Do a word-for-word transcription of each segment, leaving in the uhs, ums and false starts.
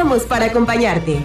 estamos para acompañarte.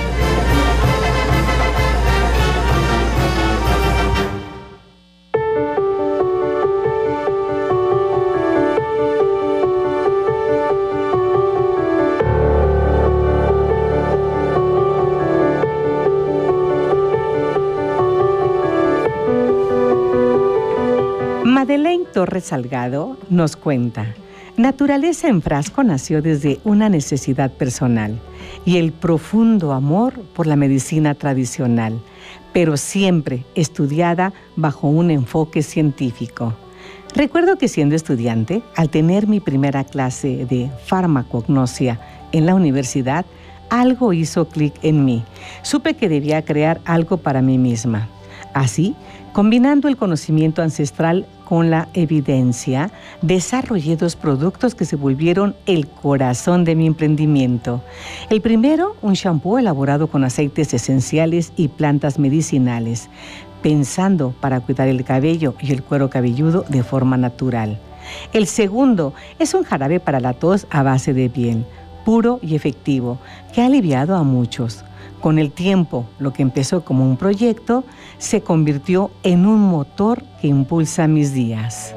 Madeleine Torres Salgado nos cuenta: Naturaleza en Frasco nació desde una necesidad personal y el profundo amor por la medicina tradicional, pero siempre estudiada bajo un enfoque científico. Recuerdo que siendo estudiante, al tener mi primera clase de farmacognosia en la universidad, algo hizo clic en mí. Supe que debía crear algo para mí misma. Así, combinando el conocimiento ancestral con la evidencia, desarrollé dos productos que se volvieron el corazón de mi emprendimiento. El primero, un shampoo elaborado con aceites esenciales y plantas medicinales, pensando para cuidar el cabello y el cuero cabelludo de forma natural. El segundo es un jarabe para la tos a base de miel, puro y efectivo, que ha aliviado a muchos. Con el tiempo, lo que empezó como un proyecto se convirtió en un motor que impulsa mis días.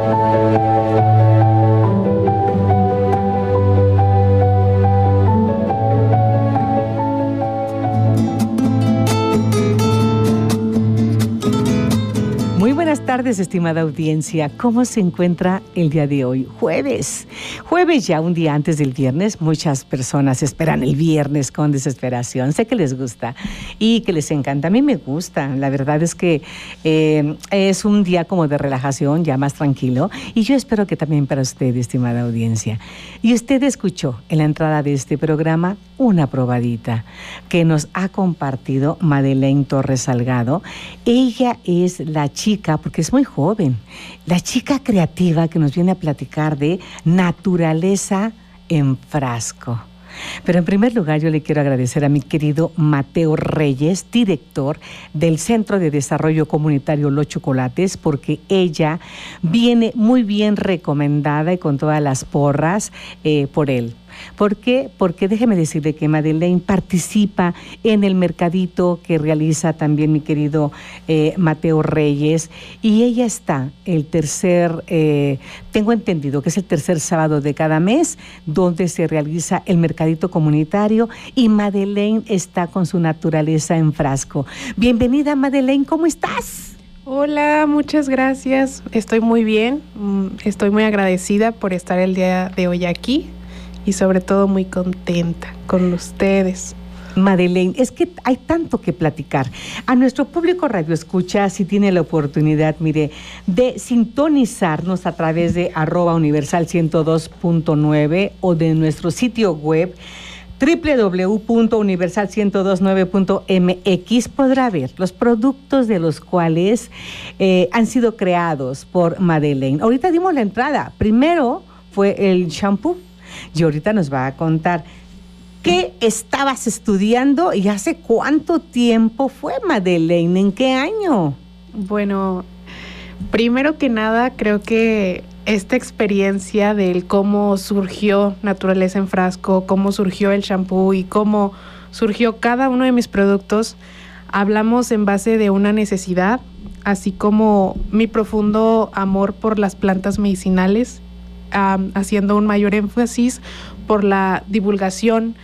Muy buenas tardes, estimada audiencia. ¿Cómo se encuentra el día de hoy? Jueves. Jueves ya, un día antes del viernes. Muchas personas esperan el viernes con desesperación. Sé que les gusta y que les encanta. A mí me gusta. La verdad es que eh, es un día como de relajación, ya más tranquilo. Y yo espero que también para usted, estimada audiencia. Y usted escuchó en la entrada de este programa una probadita que nos ha compartido Madeleine Torres Salgado. Ella es la chica, porque es muy joven, la chica creativa que nos viene a platicar de Naturaleza en Frasco. Pero en primer lugar yo le quiero agradecer a mi querido Mateo Reyes, director del Centro de Desarrollo Comunitario Los Chocolates, porque ella viene muy bien recomendada y con todas las porras eh, por él. ¿Por qué? Porque déjeme decirle que Madeleine participa en el mercadito que realiza también mi querido eh, Mateo Reyes, y ella está el tercer, eh, tengo entendido que es el tercer sábado de cada mes donde se realiza el mercadito comunitario, y Madeleine está con su Naturaleza en Frasco. Bienvenida, Madeleine, ¿cómo estás? Hola, muchas gracias. Estoy muy bien, estoy muy agradecida por estar el día de hoy aquí. Y sobre todo muy contenta con ustedes. Madeleine, es que hay tanto que platicar. A nuestro público radio escucha, si tiene la oportunidad, mire, de sintonizarnos a través de arroba universal ciento dos punto nueve o de nuestro sitio web doble u doble u doble u punto universal ciento dos punto nueve punto m x, podrá ver los productos de los cuales eh, han sido creados por Madeleine. Ahorita dimos la entrada. Primero fue el shampoo. Y ahorita nos va a contar qué estabas estudiando y hace cuánto tiempo fue, Madeleine, ¿en qué año? Bueno, primero que nada, creo que esta experiencia del cómo surgió Naturaleza en Frasco, cómo surgió el shampoo y cómo surgió cada uno de mis productos, hablamos en base de una necesidad, así como mi profundo amor por las plantas medicinales, Um, haciendo un mayor énfasis por la divulgación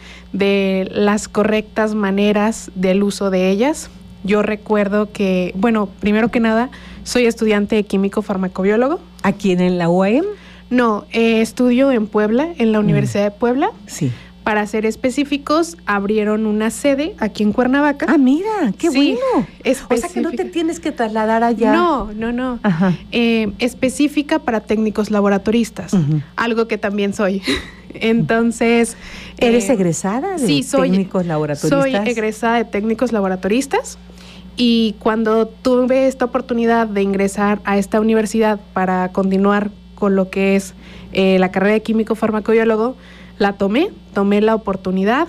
de las correctas maneras del uso de ellas. Yo recuerdo que, bueno, primero que nada, soy estudiante de químico farmacobiólogo. ¿Aquí en la U A M? No, eh, estudio en Puebla, en la Universidad mm. de Puebla. Sí. Para ser específicos, abrieron una sede aquí en Cuernavaca. Ah, mira, qué sí, bueno. O sea que no te tienes que trasladar allá. No, no, no. Ajá. Eh, específica para técnicos laboratoristas, uh-huh. algo que también soy. Entonces... ¿Eres eh, egresada de sí, soy, técnicos laboratoristas? Soy egresada de técnicos laboratoristas, y cuando tuve esta oportunidad de ingresar a esta universidad para continuar con lo que es eh, la carrera de químico farmacobiólogo, la tomé, tomé la oportunidad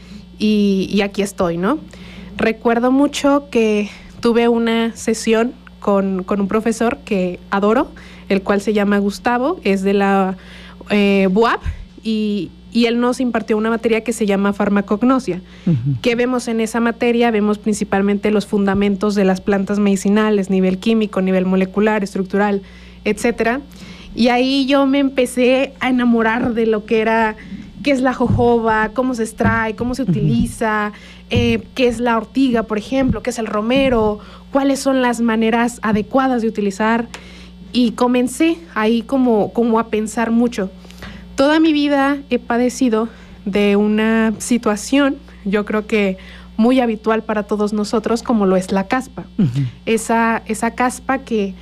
y, y aquí estoy, ¿no? Recuerdo mucho que tuve una sesión con, con un profesor que adoro, el cual se llama Gustavo, es de la eh, B U A P, y y él nos impartió una materia que se llama farmacognosia. Uh-huh. ¿Qué vemos en esa materia? Vemos principalmente los fundamentos de las plantas medicinales, nivel químico, nivel molecular, estructural, etcétera. Y ahí yo me empecé a enamorar de lo que era, qué es la jojoba, cómo se extrae, cómo se utiliza, eh, qué es la ortiga, por ejemplo, qué es el romero, cuáles son las maneras adecuadas de utilizar. Y comencé ahí como, como a pensar mucho. Toda mi vida he padecido de una situación, yo creo que muy habitual para todos nosotros, como lo es la caspa. Uh-huh. Esa, esa caspa que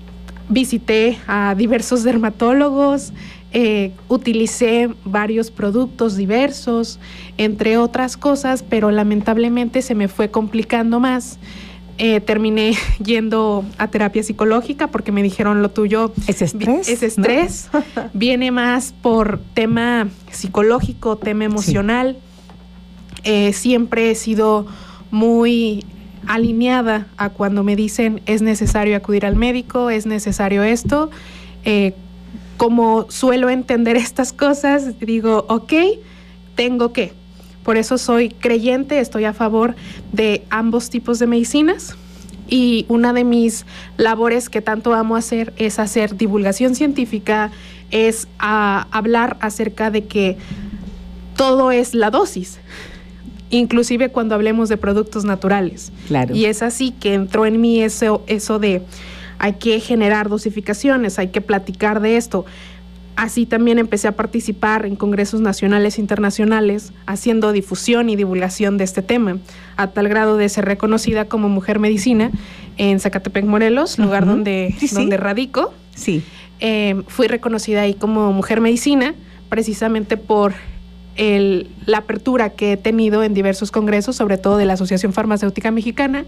visité a diversos dermatólogos, eh, utilicé varios productos diversos, entre otras cosas, pero lamentablemente se me fue complicando más. Eh, terminé yendo a terapia psicológica porque me dijeron lo tuyo es estrés, es estrés ¿no? Viene más por tema psicológico, tema emocional. Sí. Eh, siempre he sido muy alineada a cuando me dicen es necesario acudir al médico, es necesario esto. Eh, como suelo entender estas cosas, digo, ok, tengo que. Por eso soy creyente, estoy a favor de ambos tipos de medicinas, y una de mis labores que tanto amo hacer es hacer divulgación científica, es a, hablar acerca de que todo es la dosis, inclusive cuando hablemos de productos naturales. Claro. Y es así que entró en mí eso, eso de hay que generar dosificaciones, hay que platicar de esto. Así también empecé a participar en congresos nacionales e internacionales, haciendo difusión y divulgación de este tema, a tal grado de ser reconocida como mujer medicina en Zacatepec, Morelos, lugar uh-huh. donde, sí, donde sí. radico. Sí. Eh, fui reconocida ahí como mujer medicina, precisamente por el, la apertura que he tenido en diversos congresos, sobre todo de la Asociación Farmacéutica Mexicana,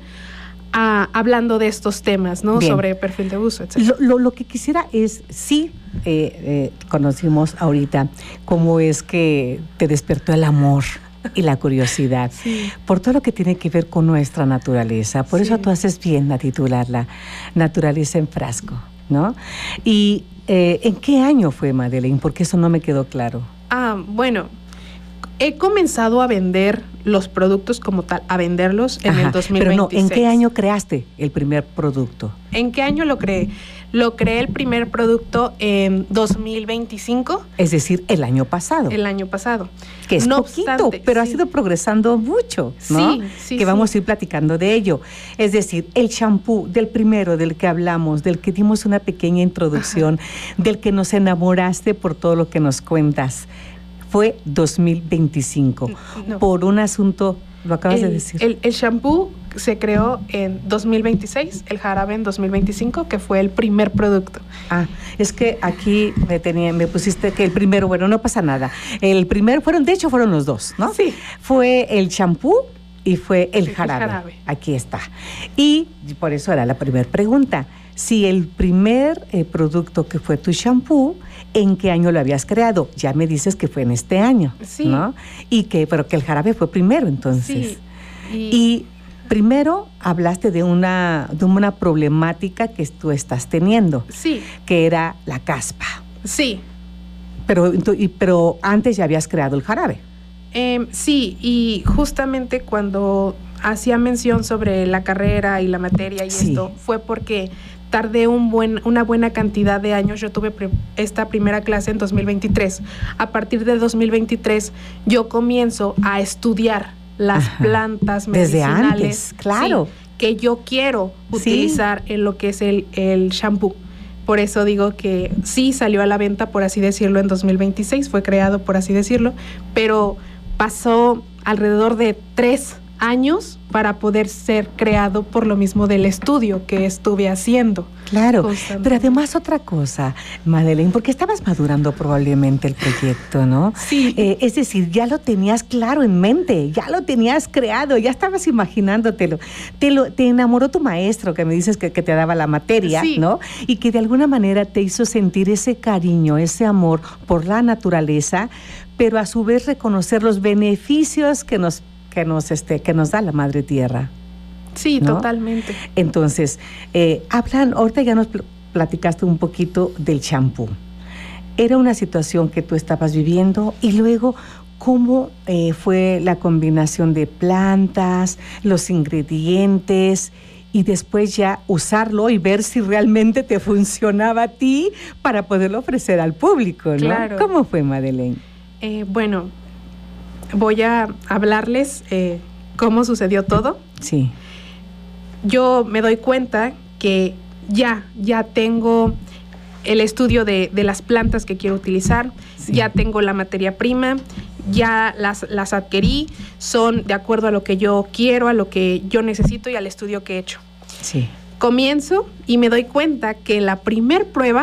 A, hablando de estos temas, ¿no? Bien. Sobre perfil de uso, etcétera. Lo, lo, lo que quisiera es, sí, eh, eh, conocimos ahorita cómo es que te despertó el amor y la curiosidad sí. por todo lo que tiene que ver con nuestra naturaleza. Por sí. eso tú haces bien a titularla Naturaleza en Frasco, ¿no? Y eh, ¿en qué año fue, Madeleine? Porque eso no me quedó claro. Ah, bueno, he comenzado a vender los productos como tal, a venderlos en Ajá, el dos mil veintiséis. Pero no, ¿en qué año creaste el primer producto? ¿En qué año lo creé? Lo creé el primer producto en dos mil veinticinco. Es decir, el año pasado. El año pasado. Que es no poquito, obstante, pero sí. ha sido progresando mucho, ¿no? Sí, sí, Que sí. vamos a ir platicando de ello. Es decir, el champú del primero del que hablamos, del que dimos una pequeña introducción, Ajá. del que nos enamoraste por todo lo que nos cuentas, fue dos mil veinticinco, no. por un asunto, lo acabas el, de decir. El, el shampoo se creó en dos mil veintiséis, el jarabe en dos mil veinticinco, que fue el primer producto. Ah, es que aquí me tenía, me pusiste que el primero, bueno, no pasa nada. El primero, fueron, de hecho fueron los dos, ¿no? Sí. Fue el champú y fue el, sí, jarabe. el jarabe. Aquí está. Y por eso era la primera pregunta. Si el primer eh, producto que fue tu shampoo, ¿en qué año lo habías creado? Ya me dices que fue en este año, sí. ¿no? Y que, pero que el jarabe fue primero, entonces. Sí. Y, y primero hablaste de una, de una problemática que tú estás teniendo. Sí. Que era la caspa. Sí. Pero, y, pero antes ya habías creado el jarabe. Eh, sí, y justamente cuando hacía mención sobre la carrera y la materia y sí. esto, fue porque tardé un buen, una buena cantidad de años. Yo tuve pre- esta primera clase en dos mil veintitrés. A partir de dos mil veintitrés yo comienzo a estudiar las Ajá. plantas medicinales. Desde antes, claro. Sí, que yo quiero utilizar sí. en lo que es el, el shampoo. Por eso digo que sí salió a la venta, por así decirlo, en dos mil veintiséis, fue creado, por así decirlo, pero pasó alrededor de tres años para poder ser creado por lo mismo del estudio que estuve haciendo. Claro, pero además otra cosa, Madeleine, porque estabas madurando probablemente el proyecto, ¿no? Sí. Eh, es decir, ya lo tenías claro en mente, ya lo tenías creado, ya estabas imaginándotelo. Te, lo, te enamoró tu maestro, que me dices que, que te daba la materia, sí. ¿no? Y que de alguna manera te hizo sentir ese cariño, ese amor por la naturaleza, pero a su vez reconocer los beneficios que nos que nos este que nos da la madre tierra. Sí, ¿no? Totalmente. Entonces, eh, hablan, ahorita ya nos platicaste un poquito del champú. Era una situación que tú estabas viviendo y luego, ¿cómo eh, fue la combinación de plantas, los ingredientes y después ya usarlo y ver si realmente te funcionaba a ti para poderlo ofrecer al público, ¿no? Claro. ¿Cómo fue, Madeleine? Eh, bueno, voy a hablarles eh, cómo sucedió todo. Sí. Yo me doy cuenta que ya, ya tengo el estudio de, de las plantas que quiero utilizar, sí. Ya tengo la materia prima, ya las, las adquirí, son de acuerdo a lo que yo quiero, a lo que yo necesito y al estudio que he hecho. Sí. Comienzo y me doy cuenta que la primer prueba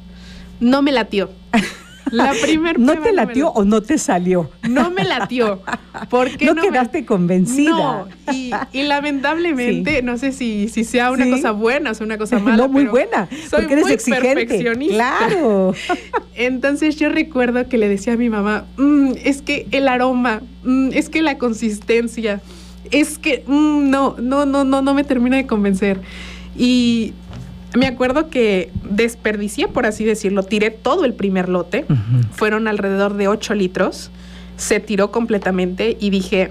no me latió. La primer ¿No prueba te no latió me o no te salió? No me latió. ¿Por qué no, no quedaste me... convencida? No, y, y lamentablemente, sí. no sé si, si sea una ¿Sí? cosa buena o sea una cosa mala. No, muy pero buena, soy porque eres muy exigente. Perfeccionista. Claro. Entonces yo recuerdo que le decía a mi mamá, mmm, es que el aroma, mmm, es que la consistencia, es que mmm, no, no, no, no, no me termina de convencer. Y me acuerdo que desperdicié, por así decirlo, tiré todo el primer lote, uh-huh. Fueron alrededor de ocho litros, se tiró completamente y dije,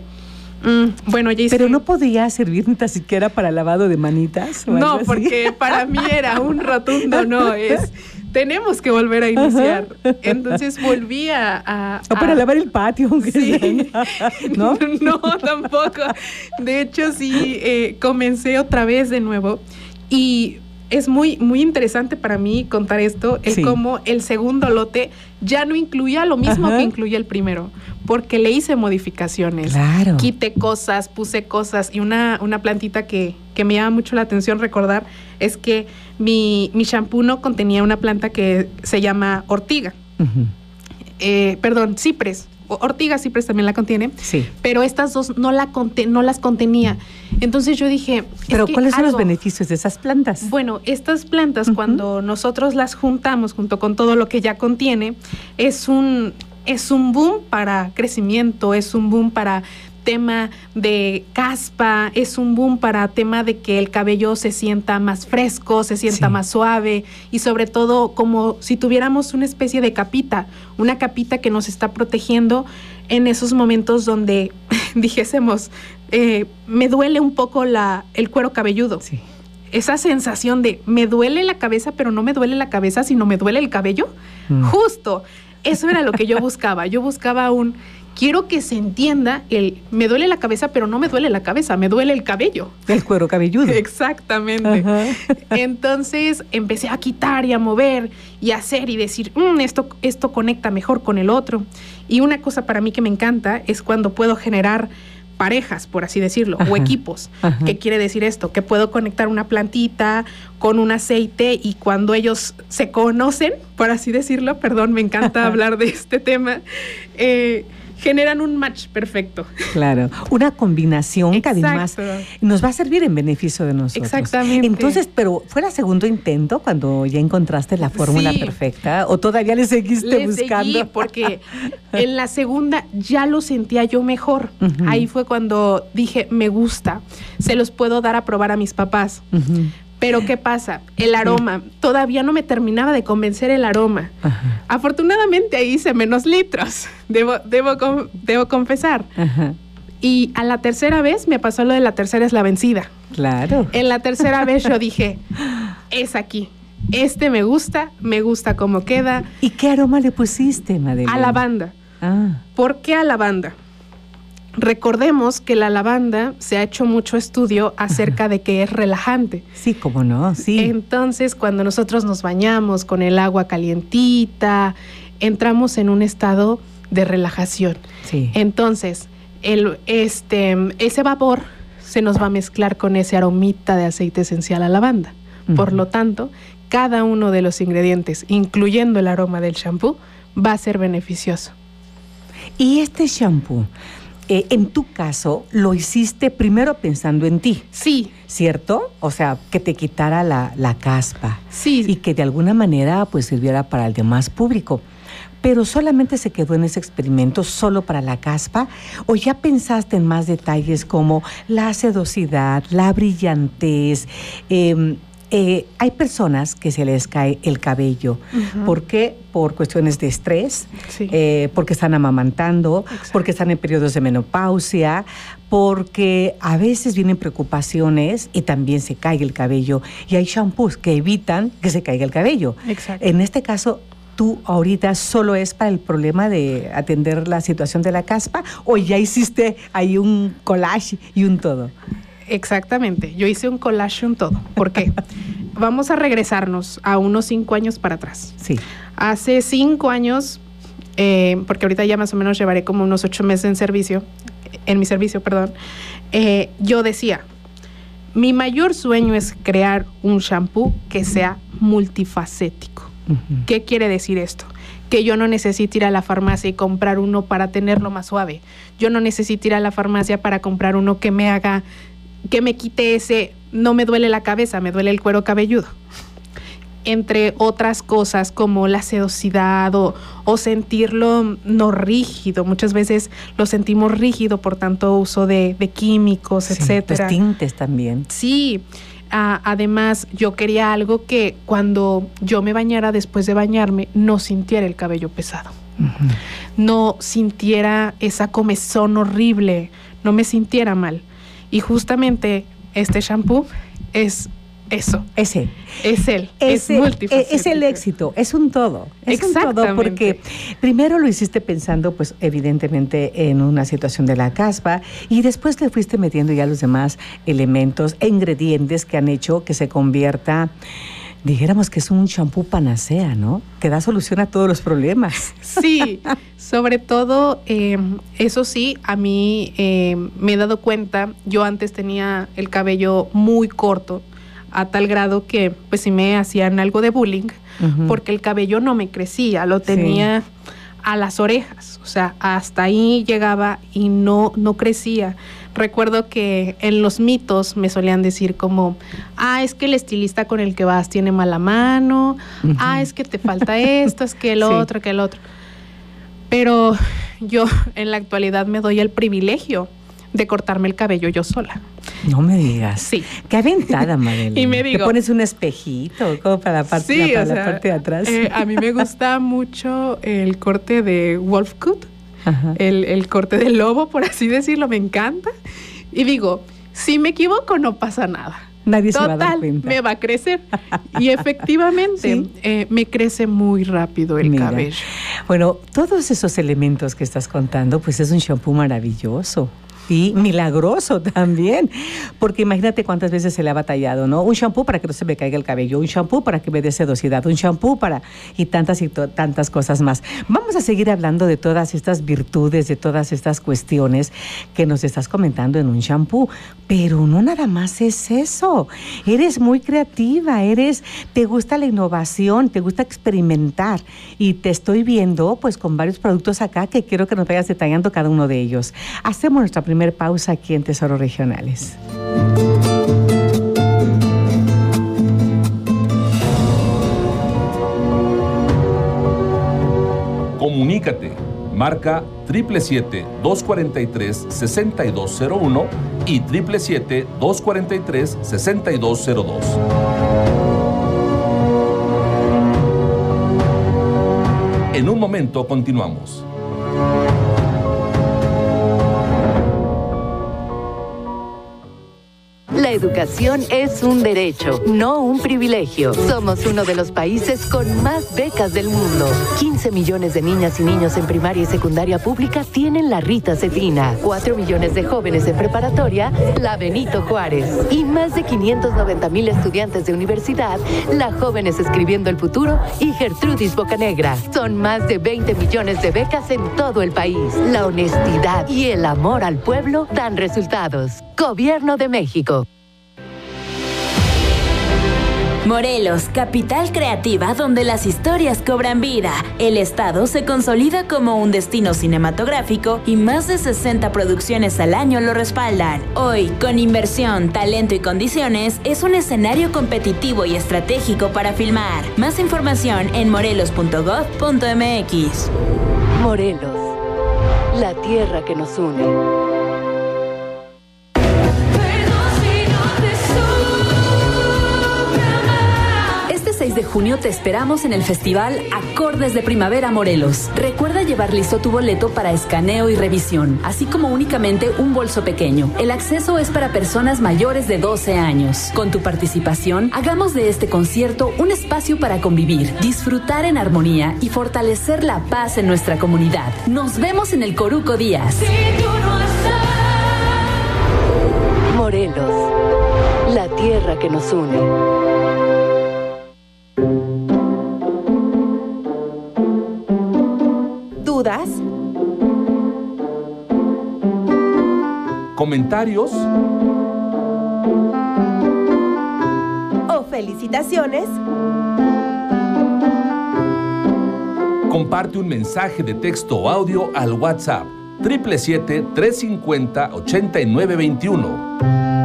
mm, bueno, ya hice... Pero no podía servir ni tan siquiera para lavado de manitas. ¿O no, algo así? Porque para mí era un rotundo no, es... Tenemos que volver a iniciar. Uh-huh. Entonces volví a... a o para a... lavar el patio, aunque sí. sea. ¿No? No, tampoco. De hecho, sí, eh, comencé otra vez de nuevo y... Es muy, muy interesante para mí contar esto, el sí. Cómo el segundo lote ya no incluía lo mismo Ajá. Que incluía el primero, porque le hice modificaciones. Claro. Quité cosas, puse cosas, y una, una plantita que, que me llama mucho la atención recordar es que mi, mi shampoo no contenía una planta que se llama ortiga. Uh-huh. Eh, perdón, cipres. Ortiga cipres también la contiene, sí. Pero estas dos no, la conte- no las contenía. Entonces yo dije... ¿Pero es que cuáles son algo, los beneficios de esas plantas? Bueno, estas plantas, uh-huh. Cuando nosotros las juntamos junto con todo lo que ya contiene, es un, es un boom para crecimiento, es un boom para tema de caspa, es un boom para tema de que el cabello se sienta más fresco, se sienta sí. Más suave y sobre todo como si tuviéramos una especie de capita, una capita que nos está protegiendo en esos momentos donde dijésemos, eh, me duele un poco la, el cuero cabelludo. Sí. Esa sensación de me duele la cabeza, pero no me duele la cabeza, sino me duele el cabello. Mm. Justo, eso era lo que yo buscaba. Yo buscaba un... Quiero que se entienda el me duele la cabeza, pero no me duele la cabeza, me duele el cabello. El cuero cabelludo. Exactamente. Ajá. Entonces empecé a quitar y a mover y a hacer y decir, mmm, esto, esto conecta mejor con el otro. Y una cosa para mí que me encanta es cuando puedo generar parejas, por así decirlo, ajá, o equipos. Ajá. ¿Qué quiere decir esto? Que puedo conectar una plantita con un aceite y cuando ellos se conocen, por así decirlo, perdón, me encanta hablar de este tema, eh, generan un match perfecto. Claro, una combinación Exacto. que además nos va a servir en beneficio de nosotros. Exactamente. Entonces, pero ¿fue el segundo intento cuando ya encontraste la fórmula sí. perfecta? ¿O todavía le seguiste le buscando? Seguí porque en la segunda ya lo sentía yo mejor. Uh-huh. Ahí fue cuando dije, me gusta, se los puedo dar a probar a mis papás. Uh-huh. Pero ¿qué pasa? El aroma, sí. todavía no me terminaba de convencer el aroma. Ajá. Afortunadamente ahí hice menos litros, debo, debo, debo confesar. Ajá. Y a la tercera vez me pasó lo de la tercera es la vencida. Claro. En la tercera vez yo dije, es aquí. Este me gusta, me gusta cómo queda. ¿Y qué aroma le pusiste, Madeleine? A lavanda. Ah. ¿Por qué a lavanda? Recordemos que la lavanda se ha hecho mucho estudio acerca Ajá. de que es relajante. Sí, cómo no, sí. Entonces, cuando nosotros nos bañamos con el agua calientita, entramos en un estado de relajación. Sí. Entonces, el, este, ese vapor se nos va a mezclar con ese aromita de aceite esencial a lavanda. Uh-huh. Por lo tanto, cada uno de los ingredientes, incluyendo el aroma del shampoo, va a ser beneficioso. ¿Y este shampoo? Eh, en tu caso, lo hiciste primero pensando en ti. Sí. ¿Cierto? O sea, que te quitara la, la caspa. Sí. Y que de alguna manera pues sirviera para el demás público. Pero solamente se quedó en ese experimento solo para la caspa, o ya pensaste en más detalles como la sedosidad, la brillantez, eh, Eh, hay personas que se les cae el cabello. Uh-huh. ¿Por qué? Por cuestiones de estrés, sí. eh, porque están amamantando, exacto, porque están en periodos de menopausia, porque a veces vienen preocupaciones y también se cae el cabello. Y hay shampoos que evitan que se caiga el cabello. Exacto. En este caso, ¿tú ahorita solo es para el problema de atender la situación de la caspa o ya hiciste ahí un collage y un todo? Exactamente, yo hice un collage y un todo. ¿Por qué? Vamos a regresarnos a unos cinco años para atrás. Sí. Hace cinco años, eh, porque ahorita ya más o menos llevaré como unos ocho meses en servicio, en mi servicio, perdón, eh, yo decía, mi mayor sueño es crear un shampoo que sea multifacético. Uh-huh. ¿Qué quiere decir esto? Que yo no necesito ir a la farmacia y comprar uno para tenerlo más suave. Yo no necesito ir a la farmacia para comprar uno que me haga, que me quite ese, no me duele la cabeza, me duele el cuero cabelludo. Entre otras cosas como la sedosidad o, o sentirlo no rígido. Muchas veces lo sentimos rígido por tanto uso de, de químicos, sí, etcétera. Los tintes también. Sí. Uh, además, yo quería algo que cuando yo me bañara, después de bañarme, no sintiera el cabello pesado. Uh-huh. No sintiera esa comezón horrible, no me sintiera mal. Y justamente este shampoo es eso. Ese. Es él. Ese, es multifacético. Es el éxito, es un todo. Es Exactamente. Un todo porque primero lo hiciste pensando, pues, evidentemente, en una situación de la caspa y después le fuiste metiendo ya los demás elementos e ingredientes que han hecho que se convierta, dijéramos que es un shampoo panacea, ¿no? Que da solución a todos los problemas. Sí, sobre todo, eh, eso sí, a mí eh, me he dado cuenta, yo antes tenía el cabello muy corto, a tal grado que pues sí me hacían algo de bullying, uh-huh, porque el cabello no me crecía, lo tenía sí. a las orejas, o sea, hasta ahí llegaba y no, no crecía. Recuerdo que en los mitos me solían decir como, ah, es que el estilista con el que vas tiene mala mano, uh-huh, ah, es que te falta esto, es que el sí. otro, que el otro. Pero yo en la actualidad me doy el privilegio de cortarme el cabello yo sola. No me digas. Sí. Qué aventada, Marilyn. Y me digo, ¿te pones un espejito como para la parte, sí, para o sea, la parte de atrás? Eh, a mí me gusta mucho el corte de wolf cut, el, el corte de lobo, por así decirlo, me encanta. Y digo, si me equivoco no pasa nada. Nadie Total, se va a dar cuenta. Me va a crecer. Y efectivamente, ¿sí? eh, me crece muy rápido el Mira, cabello. Bueno, todos esos elementos que estás contando, pues es un shampoo maravilloso. Y milagroso también, porque imagínate cuántas veces se le ha batallado, ¿no? Un shampoo para que no se me caiga el cabello, un shampoo para que me dé sedosidad, un shampoo para... y tantas y to- tantas cosas más. Vamos a seguir hablando de todas estas virtudes, de todas estas cuestiones que nos estás comentando en un shampoo, pero no nada más es eso. Eres muy creativa, eres... te gusta la innovación, te gusta experimentar y te estoy viendo pues con varios productos acá que quiero que nos vayas detallando cada uno de ellos. Hacemos nuestra primera pausa aquí en Tesoros Regionales. Comunícate. Marca siete siete siete, dos cuatro tres, seis dos cero uno y siete siete siete, dos cuatro tres, seis dos cero dos. En un momento continuamos. La educación es un derecho, no un privilegio. Somos uno de los países con más becas del mundo. quince millones de niñas y niños en primaria y secundaria pública tienen la Rita Cetina. cuatro millones de jóvenes en preparatoria, la Benito Juárez. Y más de quinientos noventa mil estudiantes de universidad, la Jóvenes Escribiendo el Futuro y Gertrudis Bocanegra. Son más de veinte millones de becas en todo el país. La honestidad y el amor al pueblo dan resultados. Gobierno de México. Morelos, capital creativa donde las historias cobran vida. El estado se consolida como un destino cinematográfico y más de sesenta producciones al año lo respaldan. Hoy, con inversión, talento y condiciones, es un escenario competitivo y estratégico para filmar. Más información en morelos punto gob punto mx. Morelos, la tierra que nos une. de junio te esperamos en el Festival Acordes de Primavera Morelos. Recuerda llevar listo tu boleto para escaneo y revisión, así como únicamente un bolso pequeño. El acceso es para personas mayores de doce años. Con tu participación, hagamos de este concierto un espacio para convivir, disfrutar en armonía y fortalecer la paz en nuestra comunidad. Nos vemos en el Coruco Díaz. Morelos, la tierra que nos une. ¿Dudas? ¿Comentarios? ¿O felicitaciones? Comparte un mensaje de texto o audio al WhatsApp siete siete siete, tres cinco cero, ocho nueve dos uno.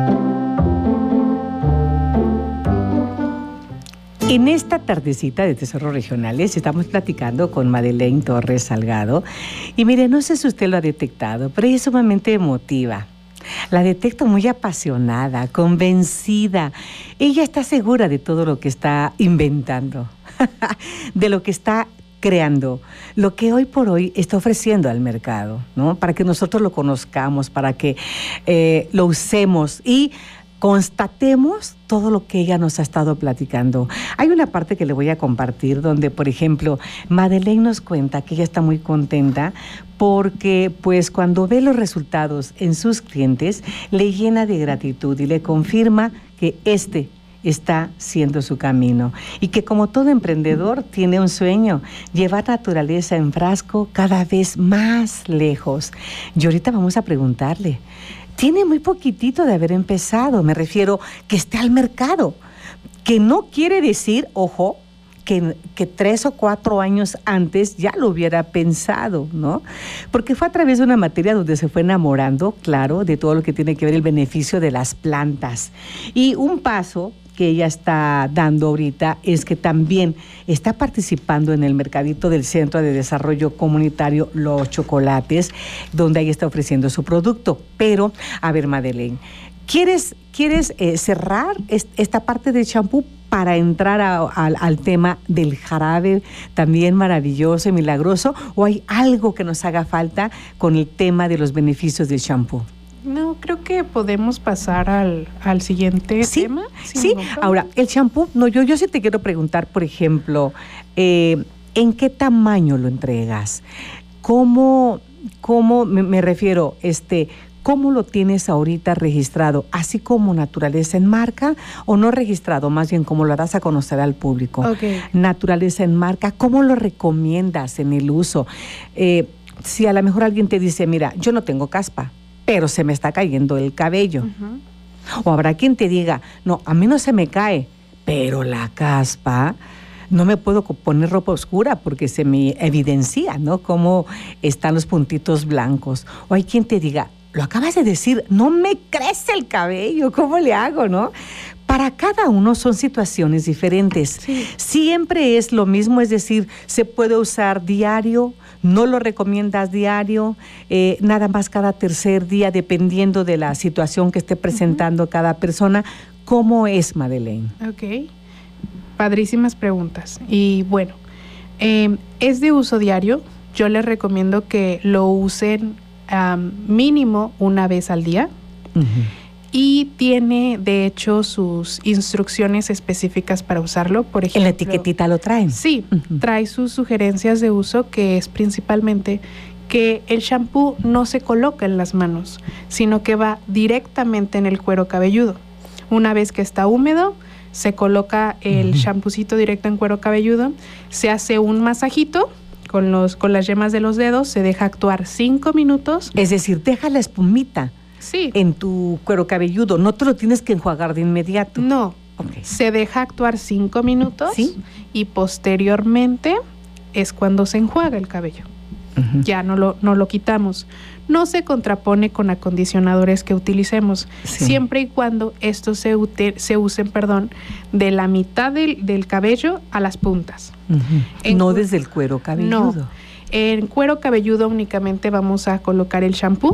En esta tardecita de Tesoros Regionales estamos platicando con Madeleine Torres Salgado y mire, no sé si usted lo ha detectado, pero ella es sumamente emotiva. La detecto muy apasionada, convencida. Ella está segura de todo lo que está inventando, de lo que está creando, lo que hoy por hoy está ofreciendo al mercado, ¿no? Para que nosotros lo conozcamos, para que eh, lo usemos y constatemos todo lo que ella nos ha estado platicando. Hay una parte que le voy a compartir donde, por ejemplo, Madeleine nos cuenta que ella está muy contenta porque, pues, cuando ve los resultados en sus clientes, le llena de gratitud y le confirma que este está siendo su camino y que, como todo emprendedor, tiene un sueño: llevar naturaleza en frasco cada vez más lejos. Y ahorita vamos a preguntarle. Tiene muy poquitito de haber empezado, me refiero que esté al mercado, que no quiere decir, ojo, que, que tres o cuatro años antes ya lo hubiera pensado, ¿no? Porque fue a través de una materia donde se fue enamorando, claro, de todo lo que tiene que ver el beneficio de las plantas. Y un paso que ella está dando ahorita es que también está participando en el mercadito del Centro de Desarrollo Comunitario Los Chocolates, donde ella está ofreciendo su producto. Pero, a ver, Madeleine, ¿quieres, quieres eh, cerrar est- esta parte del champú para entrar a, a, al tema del jarabe también maravilloso y milagroso? ¿O hay algo que nos haga falta con el tema de los beneficios del champú? No, creo que podemos pasar al, al siguiente ¿Sí? tema. Sí, ahora, el champú, no, yo, yo sí te quiero preguntar, por ejemplo, eh, ¿en qué tamaño lo entregas? ¿Cómo, cómo me, me refiero, este, cómo lo tienes ahorita registrado? ¿Así como Naturaleza en Marca o no registrado? Más bien, ¿cómo lo das a conocer al público? Okay. Naturaleza en Marca, ¿cómo lo recomiendas en el uso? Eh, si a lo mejor alguien te dice, mira, yo no tengo caspa, pero se me está cayendo el cabello. Uh-huh. O habrá quien te diga, no, a mí no se me cae, pero la caspa, no me puedo poner ropa oscura porque se me evidencia, ¿no? Cómo están los puntitos blancos. O hay quien te diga, lo acabas de decir, no me crece el cabello, ¿cómo le hago, no? Para cada uno son situaciones diferentes. Sí. Siempre es lo mismo, es decir, se puede usar diario, no lo recomiendas diario, eh, nada más cada tercer día, dependiendo de la situación que esté presentando uh-huh. cada persona. ¿Cómo es, Madeleine? Ok, padrísimas preguntas. Y bueno, eh, es de uso diario. Yo les recomiendo que lo usen um, mínimo una vez al día. Uh-huh. Y tiene, de hecho, sus instrucciones específicas para usarlo. Por ejemplo, ¿en la etiquetita lo traen? Sí, uh-huh. trae sus sugerencias de uso, que es principalmente que el shampoo no se coloca en las manos, sino que va directamente en el cuero cabelludo. Una vez que está húmedo, se coloca el uh-huh. champucito directo en cuero cabelludo, se hace un masajito con, los, con las yemas de los dedos, se deja actuar cinco minutos. Es decir, deja la espumita. Sí. En tu cuero cabelludo, no te lo tienes que enjuagar de inmediato. No, okay. Se deja actuar cinco minutos. ¿Sí? Y posteriormente es cuando se enjuaga el cabello. Uh-huh. Ya no lo, no lo quitamos. No se contrapone con acondicionadores que utilicemos, sí. siempre y cuando estos se, ute, se usen, perdón, de la mitad del, del cabello a las puntas. Uh-huh. No cu- desde el cuero cabelludo. No, en cuero cabelludo únicamente vamos a colocar el shampoo.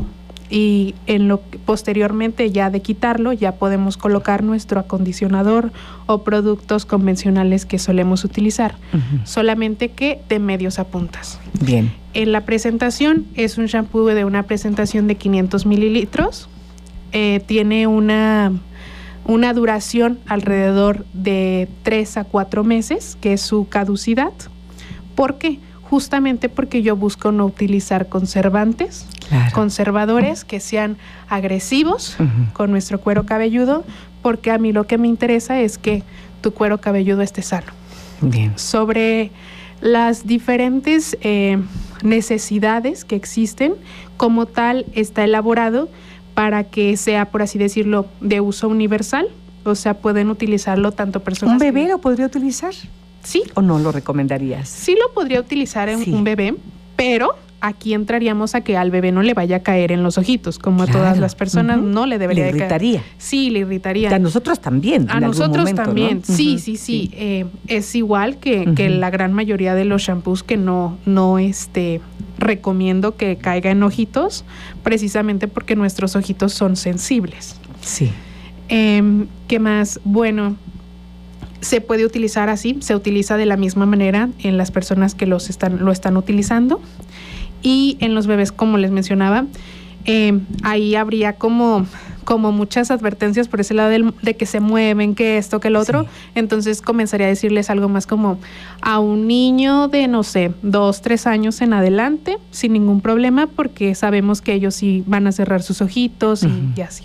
y en lo que, posteriormente ya de quitarlo ya podemos colocar nuestro acondicionador o productos convencionales que solemos utilizar, uh-huh. solamente que de medios a puntas. Bien. En la presentación es un shampoo de una presentación de quinientos mililitros, eh, tiene una, una duración alrededor de tres a cuatro meses, que es su caducidad. ¿Por qué? Justamente porque yo busco no utilizar conservantes, claro. conservadores que sean agresivos uh-huh. con nuestro cuero cabelludo, porque a mí lo que me interesa es que tu cuero cabelludo esté sano. Bien. Sobre las diferentes eh, necesidades que existen, como tal está elaborado para que sea, por así decirlo, de uso universal, o sea, pueden utilizarlo tanto personas... ¿Un bebé que... lo podría utilizar? Sí. ¿O no lo recomendarías? Sí lo podría utilizar en sí. un bebé, pero aquí entraríamos a que al bebé no le vaya a caer en los ojitos, como claro. a todas las personas, uh-huh. no le debería le irritaría. de caer. Sí, le irritaría. A nosotros también. A nosotros momento, también, ¿no? sí, uh-huh. sí, sí. sí. Eh, es igual que, uh-huh. que la gran mayoría de los shampoos que no, no este, recomiendo que caiga en ojitos, precisamente porque nuestros ojitos son sensibles. Sí. Eh, ¿Qué más? Bueno... Se puede utilizar así, se utiliza de la misma manera en las personas que los están, lo están utilizando, y en los bebés, como les mencionaba, eh, ahí habría como, como muchas advertencias por ese lado del, de que se mueven, que esto, que el otro, sí. Entonces comenzaría a decirles algo más como a un niño de, no sé, dos, tres años en adelante, sin ningún problema, porque sabemos que ellos sí van a cerrar sus ojitos uh-huh. y, y así.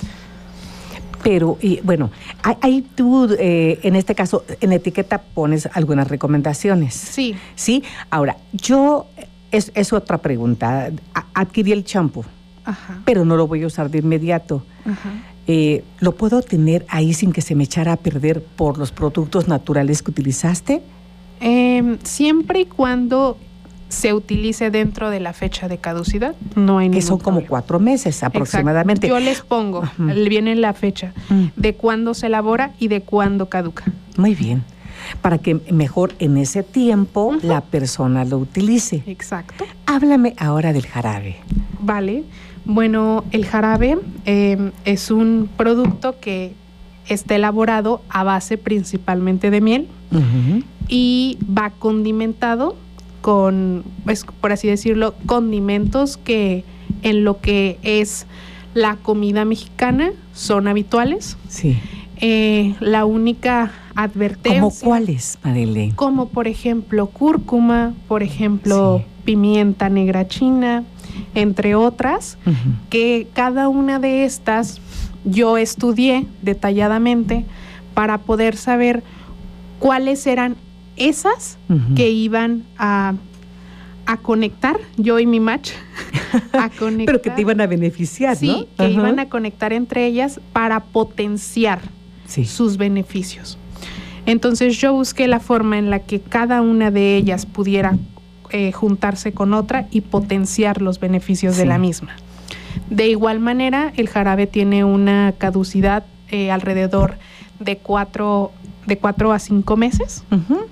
Pero, y, bueno, ahí tú, eh, en este caso, en la etiqueta pones algunas recomendaciones. Sí. Sí. Ahora, yo, es, es otra pregunta. Adquirí el champú, pero no lo voy a usar de inmediato. Ajá. Eh, ¿Lo puedo tener ahí sin que se me echara a perder por los productos naturales que utilizaste? Eh, siempre y cuando se utilice dentro de la fecha de caducidad, no hay ningún Que son como problema. cuatro meses aproximadamente. Exacto. Yo les pongo, uh-huh. viene la fecha uh-huh. de cuándo se elabora y de cuándo caduca. Muy bien. Para que mejor en ese tiempo uh-huh. la persona lo utilice. Exacto. Háblame ahora del jarabe. Vale. Bueno, el jarabe eh, es un producto que está elaborado a base principalmente de miel uh-huh. y va condimentado con, pues, por así decirlo, condimentos que en lo que es la comida mexicana son habituales. Sí. Eh, la única advertencia... ¿Cómo cuáles, Madeleine? Como por ejemplo cúrcuma, por ejemplo sí. pimienta negra china, entre otras, uh-huh. que cada una de estas yo estudié detalladamente para poder saber cuáles eran esas uh-huh. que iban a, a conectar, yo y mi match, a conectar. Pero que te iban a beneficiar, sí, ¿no? Sí, que uh-huh. iban a conectar entre ellas para potenciar sí. sus beneficios. Entonces yo busqué la forma en la que cada una de ellas pudiera eh, juntarse con otra y potenciar los beneficios sí. de la misma. De igual manera, el jarabe tiene una caducidad eh, alrededor de cuatro, de cuatro a cinco meses. Uh-huh.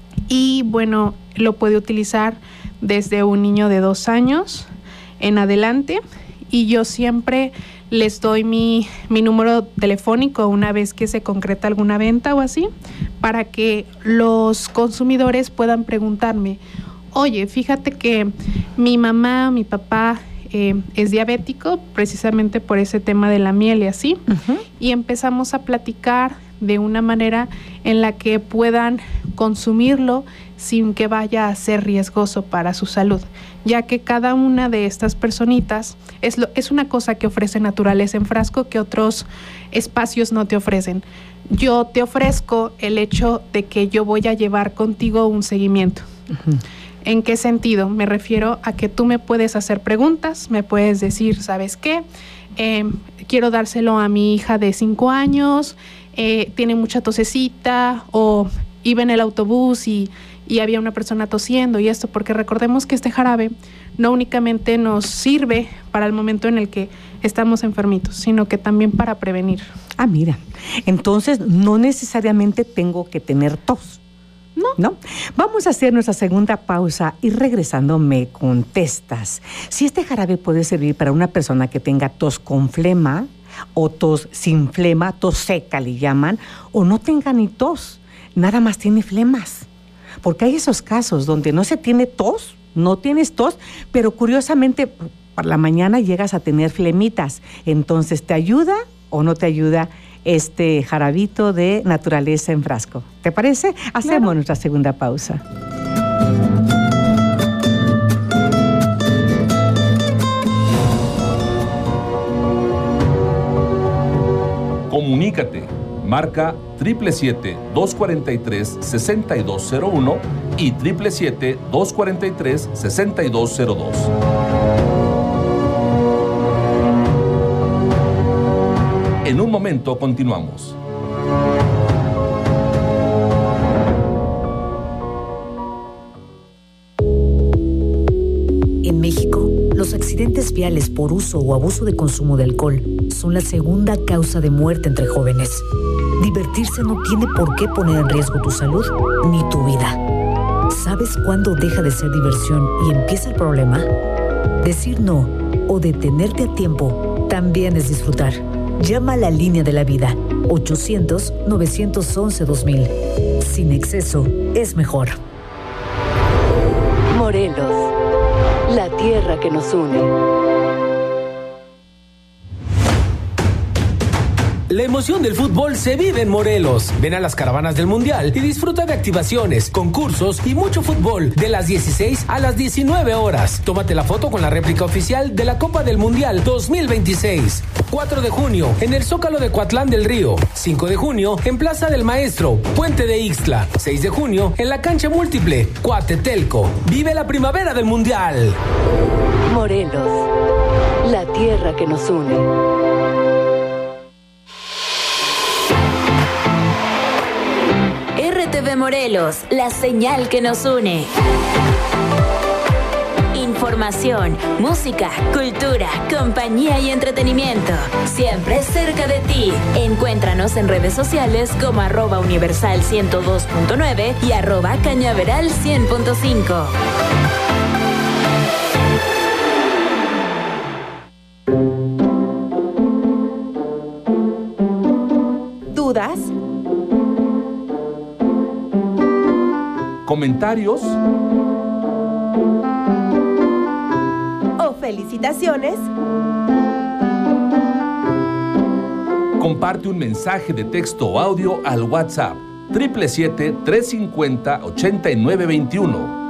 Y bueno, lo puede utilizar desde un niño de dos años en adelante. Y yo siempre les doy mi, mi número telefónico una vez que se concreta alguna venta o así, para que los consumidores puedan preguntarme, oye, fíjate que mi mamá, mi papá eh, es diabético precisamente por ese tema de la miel y así, uh-huh. y empezamos a platicar de una manera en la que puedan consumirlo sin que vaya a ser riesgoso para su salud, ya que cada una de estas personitas es, lo, es una cosa que ofrece Naturaleza en Frasco que otros espacios no te ofrecen. Yo te ofrezco el hecho de que yo voy a llevar contigo un seguimiento. Uh-huh. ¿En qué sentido? Me refiero a que tú me puedes hacer preguntas, me puedes decir, ¿sabes qué? Eh, quiero dárselo a mi hija de cinco años, eh, tiene mucha tosecita, o iba en el autobús y, y había una persona tosiendo y esto, porque recordemos que este jarabe no únicamente nos sirve para el momento en el que estamos enfermitos, sino que también para prevenir. Ah, mira, entonces no necesariamente tengo que tener tos. No. ¿No? Vamos a hacer nuestra segunda pausa y regresando me contestas si este jarabe puede servir para una persona que tenga tos con flema o tos sin flema, tos seca le llaman, o no tenga ni tos, nada más tiene flemas. Porque hay esos casos donde no se tiene tos, no tienes tos, pero curiosamente por la mañana llegas a tener flemitas. Entonces, ¿te ayuda o no te ayuda este jarabito de naturaleza en frasco? ¿Te parece? Hacemos claro. Nuestra segunda pausa. Comunícate. Marca siete siete siete, dos cuatro tres, seis dos cero uno y siete siete siete, dos cuatro tres, seis dos cero dos. En un momento continuamos. En México, los accidentes viales por uso o abuso de consumo de alcohol son la segunda causa de muerte entre jóvenes. Divertirse no tiene por qué poner en riesgo tu salud ni tu vida. ¿Sabes cuándo deja de ser diversión y empieza el problema? Decir no o detenerte a tiempo también es disfrutar. Llama a la línea de la vida, ochocientos, novecientos once, dos mil. Sin exceso, es mejor. Morelos, la tierra que nos une. La emoción del fútbol se vive en Morelos. Ven a las caravanas del Mundial y disfruta de activaciones, concursos y mucho fútbol de las dieciséis a las diecinueve horas. Tómate la foto con la réplica oficial de la Copa del Mundial dos mil veintiséis. cuatro de junio en el Zócalo de Coatlán del Río. cinco de junio en Plaza del Maestro, Puente de Ixtla. seis de junio en la cancha múltiple, Coatetelco. Vive la primavera del Mundial. Morelos, la tierra que nos une. R T V Morelos, la señal que nos une. Información, música, cultura, compañía y entretenimiento. Siempre cerca de ti. Encuéntranos en redes sociales como arroba universal ciento dos punto nueve y arroba cañaveral cien punto cinco. ¿Dudas? ¿Comentarios? ¿O felicitaciones? Comparte un mensaje de texto o audio al WhatsApp siete siete siete, tres cinco cero, ocho nueve dos uno.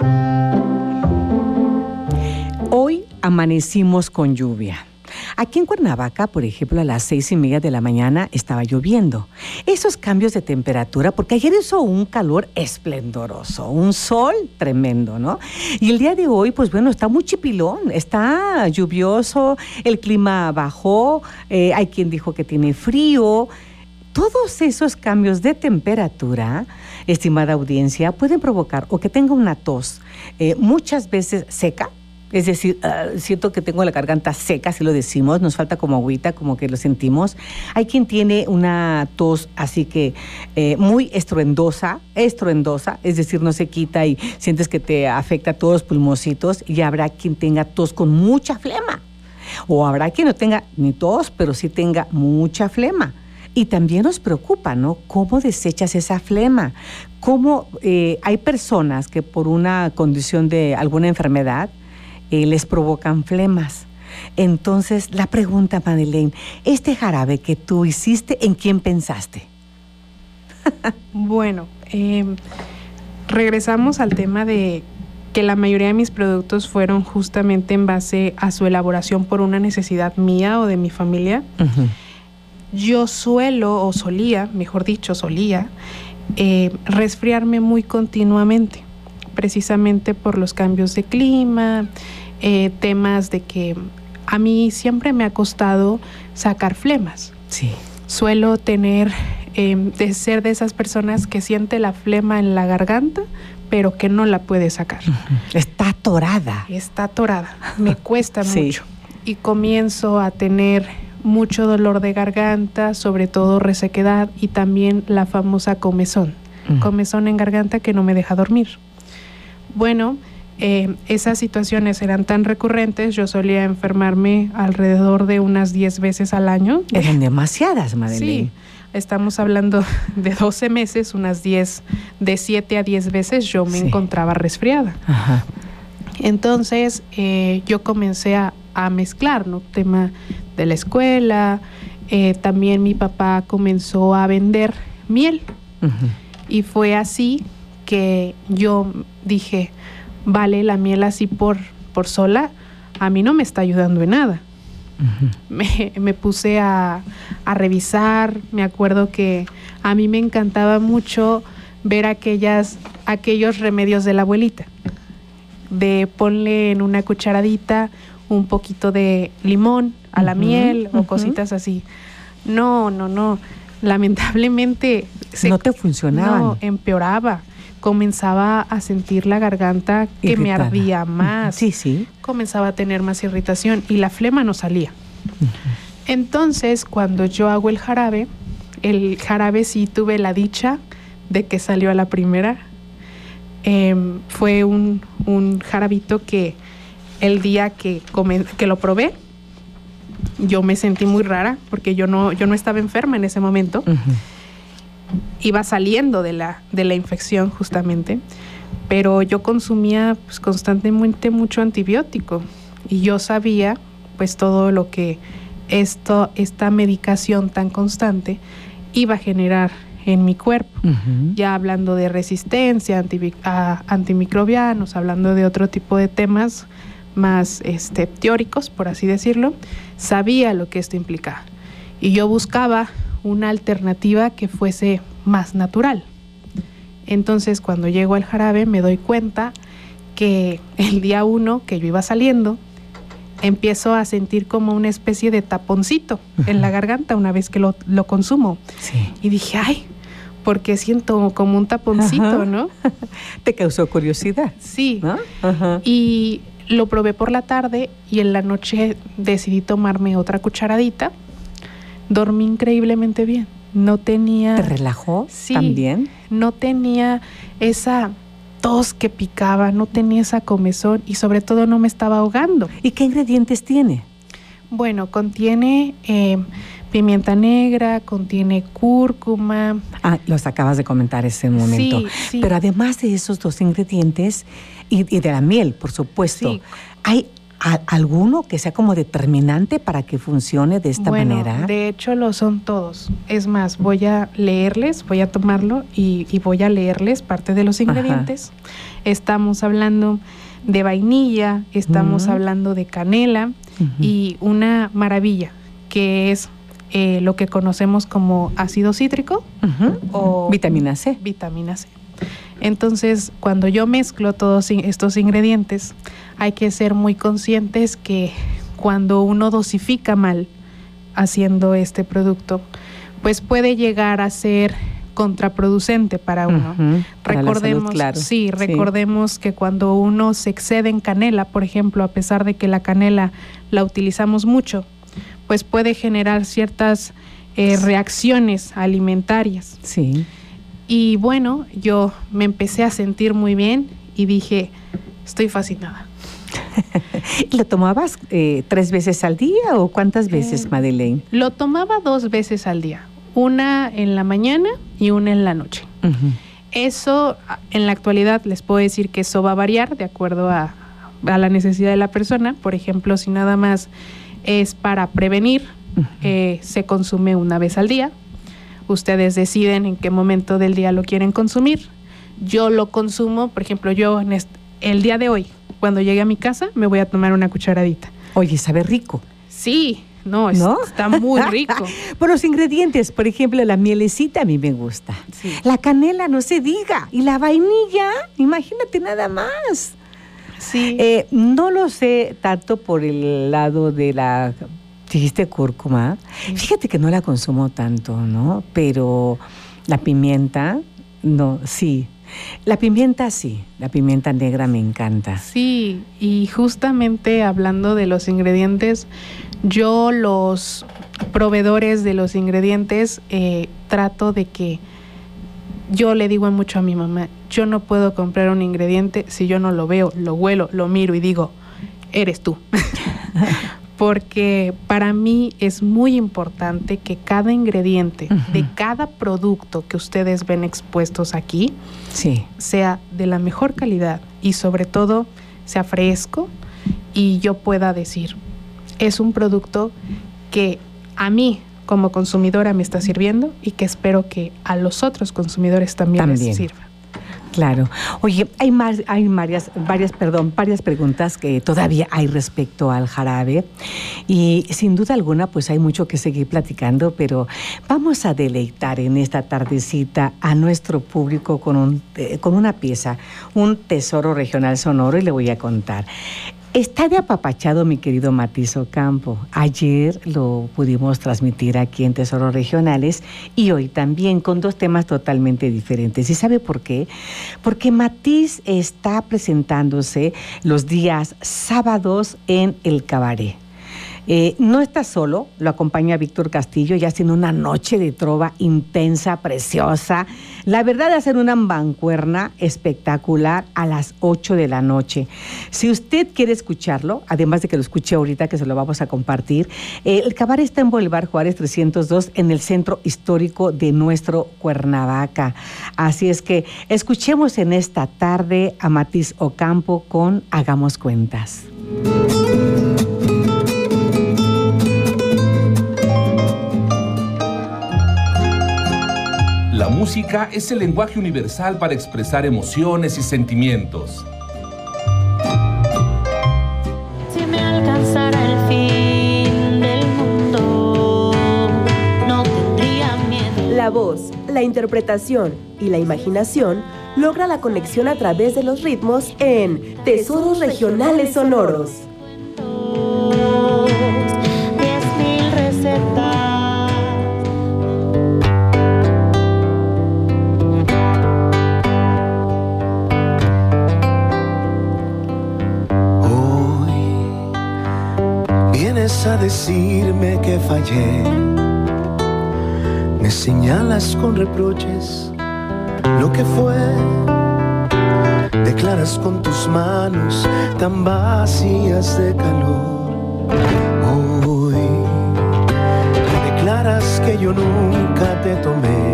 Hoy amanecimos con lluvia. Aquí en Cuernavaca, por ejemplo, a las seis y media de la mañana estaba lloviendo. Esos cambios de temperatura, porque ayer hizo un calor esplendoroso, un sol tremendo, ¿no? Y el día de hoy, pues bueno, está muy chipilón, está lluvioso, el clima bajó, eh, hay quien dijo que tiene frío. Todos esos cambios de temperatura, estimada audiencia, pueden provocar o que tenga una tos, eh, muchas veces seca. Es decir, uh, siento que tengo la garganta seca, si lo decimos, nos falta como agüita, como que lo sentimos. Hay quien tiene una tos así que eh, muy estruendosa, estruendosa, es decir, no se quita y sientes que te afecta a todos los pulmoncitos, y habrá quien tenga tos con mucha flema. O habrá quien no tenga ni tos, pero sí tenga mucha flema. Y también nos preocupa, ¿no? ¿Cómo desechas esa flema? ¿Cómo eh, hay personas que por una condición de alguna enfermedad Eh, les provocan flemas? Entonces, la pregunta, Madeleine, este jarabe que tú hiciste, ¿en quién pensaste? Bueno, eh, regresamos al tema de que la mayoría de mis productos fueron justamente en base a su elaboración por una necesidad mía o de mi familia. Uh-huh. Yo suelo, o solía, mejor dicho, solía, eh, resfriarme muy continuamente, precisamente por los cambios de clima, eh, temas de que a mí siempre me ha costado sacar flemas. Sí. Suelo tener, eh, de ser de esas personas que siente la flema en la garganta, pero que no la puede sacar. Está atorada. Está atorada. Me cuesta sí. mucho. Y comienzo a tener mucho dolor de garganta, sobre todo resequedad y también la famosa comezón. uh-huh. comezón en garganta que no me deja dormir. Bueno, eh, esas situaciones eran tan recurrentes, yo solía enfermarme alrededor de unas diez veces al año. Eran demasiadas, Madeleine. Sí, estamos hablando de doce meses, unas diez, de siete a diez veces yo me sí. encontraba resfriada. Ajá. Entonces, eh, yo comencé a, a mezclar, ¿no? Tema de la escuela, eh, también mi papá comenzó a vender miel. Uh-huh. Y fue así que yo dije, vale, la miel así por, por sola, a mí no me está ayudando en nada. Uh-huh. Me, me puse a, a revisar, me acuerdo que a mí me encantaba mucho ver aquellas, aquellos remedios de la abuelita, de ponle en una cucharadita un poquito de limón a la uh-huh, miel uh-huh. o cositas así. No, no, no, lamentablemente... Se, no te funcionaban. No, empeoraba. Comenzaba a sentir la garganta que irritada. Me ardía más. Sí, sí. Comenzaba a tener más irritación y la flema no salía. Uh-huh. Entonces, cuando yo hago el jarabe, el jarabe sí tuve la dicha de que salió a la primera. Eh, fue un, un jarabito que el día que, come, que lo probé, yo me sentí muy rara porque yo no, yo no estaba enferma en ese momento. Uh-huh. Iba saliendo de la, de la infección justamente, pero yo consumía pues, constantemente mucho antibiótico y yo sabía pues todo lo que esto, esta medicación tan constante iba a generar en mi cuerpo, uh-huh. ya hablando de resistencia anti, a antimicrobianos, hablando de otro tipo de temas más este, teóricos, por así decirlo, sabía lo que esto implicaba y yo buscaba una alternativa que fuese más natural. Entonces, cuando llego al jarabe, me doy cuenta que el día uno que yo iba saliendo, empiezo a sentir como una especie de taponcito uh-huh. en la garganta una vez que lo, lo consumo. Sí. Y dije, ay, porque siento como un taponcito, uh-huh. ¿no? ¿Te causó curiosidad? Sí. ¿No? Uh-huh. Y lo probé por la tarde y en la noche decidí tomarme otra cucharadita. Dormí increíblemente bien. No tenía... ¿Te relajó sí, también? No tenía esa tos que picaba, no tenía esa comezón y sobre todo no me estaba ahogando. ¿Y qué ingredientes tiene? Bueno, contiene eh, pimienta negra, contiene cúrcuma. Ah, los acabas de comentar ese momento. Sí, sí. Pero además de esos dos ingredientes y, y de la miel, por supuesto, sí. ¿hay a, alguno que sea como determinante para que funcione de esta bueno, manera? De hecho, lo son todos. Es más, voy a leerles, voy a tomarlo y, y voy a leerles parte de los ingredientes. Ajá. Estamos hablando de vainilla, estamos uh-huh. hablando de canela uh-huh. y una maravilla que es eh, lo que conocemos como ácido cítrico uh-huh. o vitamina C. Vitamina C. Entonces, cuando yo mezclo todos estos ingredientes, hay que ser muy conscientes que cuando uno dosifica mal haciendo este producto, pues puede llegar a ser contraproducente para uno. Uh-huh. Para recordemos, la salud, claro. sí, recordemos sí. que cuando uno se excede en canela, por ejemplo, a pesar de que la canela la utilizamos mucho, pues puede generar ciertas eh, reacciones alimentarias. Sí. Y bueno, yo me empecé a sentir muy bien y dije, estoy fascinada. ¿Lo tomabas eh, tres veces al día o cuántas veces, eh, Madeleine? Lo tomaba dos veces al día, una en la mañana y una en la noche. Uh-huh. Eso, en la actualidad, les puedo decir que eso va a variar de acuerdo a, a la necesidad de la persona. Por ejemplo, si nada más es para prevenir, uh-huh. eh, se consume una vez al día. Ustedes deciden en qué momento del día lo quieren consumir. Yo lo consumo, por ejemplo, yo en este, el día de hoy, cuando llegue a mi casa, me voy a tomar una cucharadita. Oye, sabe rico. Sí, no, es, ¿no? está muy rico. Por los ingredientes, por ejemplo, la mielecita a mí me gusta. Sí. La canela, no se diga. Y la vainilla, imagínate nada más. Sí. Eh, no lo sé tanto por el lado de la... Dijiste cúrcuma. Sí. Fíjate que no la consumo tanto, ¿no? Pero la pimienta, no, sí. La pimienta sí, la pimienta negra me encanta. Sí, y justamente hablando de los ingredientes, yo los proveedores de los ingredientes eh, trato de que yo le digo mucho a mi mamá, yo no puedo comprar un ingrediente si yo no lo veo, lo huelo, lo miro y digo, eres tú. Porque para mí es muy importante que cada ingrediente uh-huh. de cada producto que ustedes ven expuestos aquí sí. sea de la mejor calidad y sobre todo sea fresco y yo pueda decir, es un producto que a mí como consumidora me está sirviendo y que espero que a los otros consumidores también, también. les sirva. Claro. Oye, hay más, hay varias, varias, perdón, varias preguntas que todavía hay respecto al jarabe y sin duda alguna, pues hay mucho que seguir platicando, pero vamos a deleitar en esta tardecita a nuestro público con un, eh, con una pieza, un tesoro regional sonoro y le voy a contar. Está de apapachado mi querido Matiz Ocampo. Ayer lo pudimos transmitir aquí en Tesoros Regionales y hoy también con dos temas totalmente diferentes. ¿Y sabe por qué? Porque Matiz está presentándose los días sábados en el Cabaret. Eh, no está solo, lo acompaña Víctor Castillo, ya haciendo una noche de trova intensa, preciosa. La verdad, hacer una mancuerna espectacular a las ocho de la noche. Si usted quiere escucharlo, además de que lo escuche ahorita, que se lo vamos a compartir, eh, el Cabaret está en Boulevard Juárez trescientos dos, en el centro histórico de nuestro Cuernavaca. Así es que escuchemos en esta tarde a Matiz Ocampo con Hagamos Cuentas. La música es el lenguaje universal para expresar emociones y sentimientos. Si me alcanzara el fin del mundo, no tendría miedo. La voz, la interpretación y la imaginación logra la conexión a través de los ritmos en Tesoros Regionales Sonoros. Diez mil recetas. A decirme que fallé, me señalas con reproches lo que fue, declaras con tus manos tan vacías de calor. Hoy declaras que yo nunca te tomé,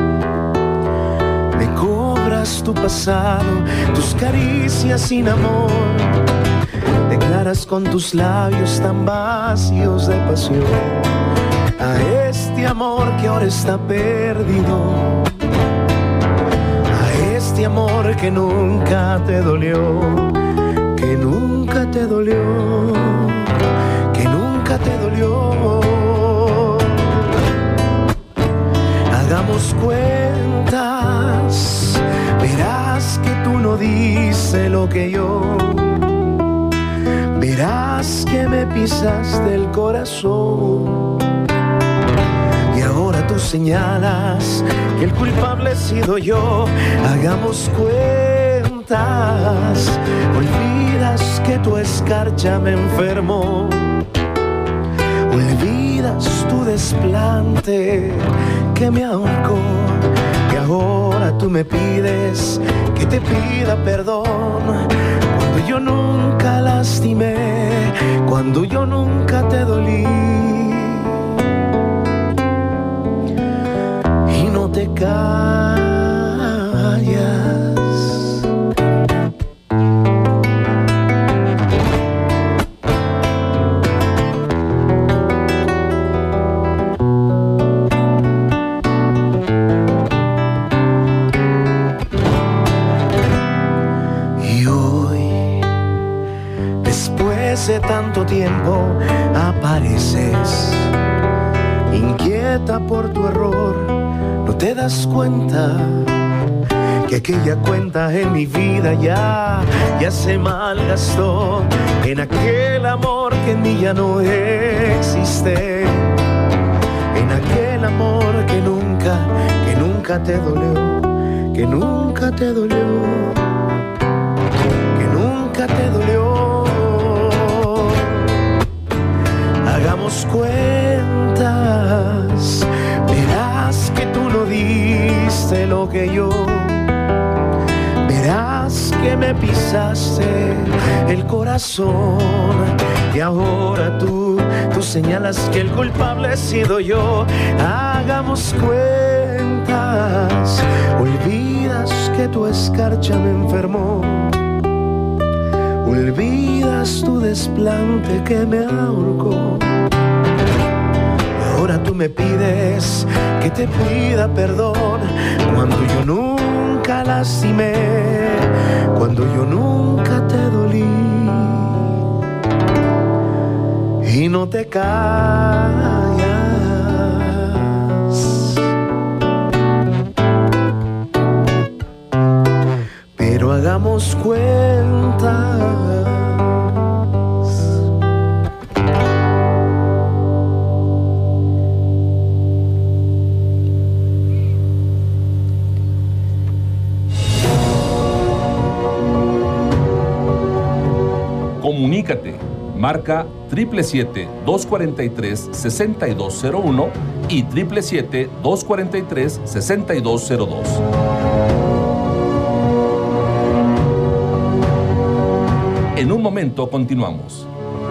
me cobras tu pasado, tus caricias sin amor. Declaras con tus labios tan vacíos de pasión a este amor que ahora está perdido, a este amor que nunca te dolió, que nunca te dolió, que nunca te dolió. Hagamos cuentas, verás que tú no dices lo que yo. Verás que me pisaste el corazón y ahora tú señalas que el culpable he sido yo. Hagamos cuentas, olvidas que tu escarcha me enfermó, olvidas tu desplante que me ahorcó y ahora tú me pides que te pida perdón. Cuando yo nunca lastimé, cuando yo nunca te dolí y no te callas. Hace tanto tiempo apareces, inquieta por tu error, no te das cuenta que aquella cuenta en mi vida ya, ya se malgastó en aquel amor que en mí ya no existe, en aquel amor que nunca, que nunca te dolió, que nunca te dolió, que nunca te dolió. Hagamos cuentas, verás que tú no diste lo que que yo. Verás que me pisaste el corazón y ahora tú, tú señalas que el culpable he sido yo. Hagamos cuentas, olvidas que tu escarcha me enfermó, olvidas tu desplante que me ahorcó. Ahora tú me pides que te pida perdón cuando yo nunca lastimé, cuando yo nunca te dolí y no te callas. Pero hagamos cuentas. Comunícate, marca siete siete siete, dos cuatro tres, seis dos cero uno y siete siete siete, dos cuatro tres, seis dos cero dos. En un momento continuamos.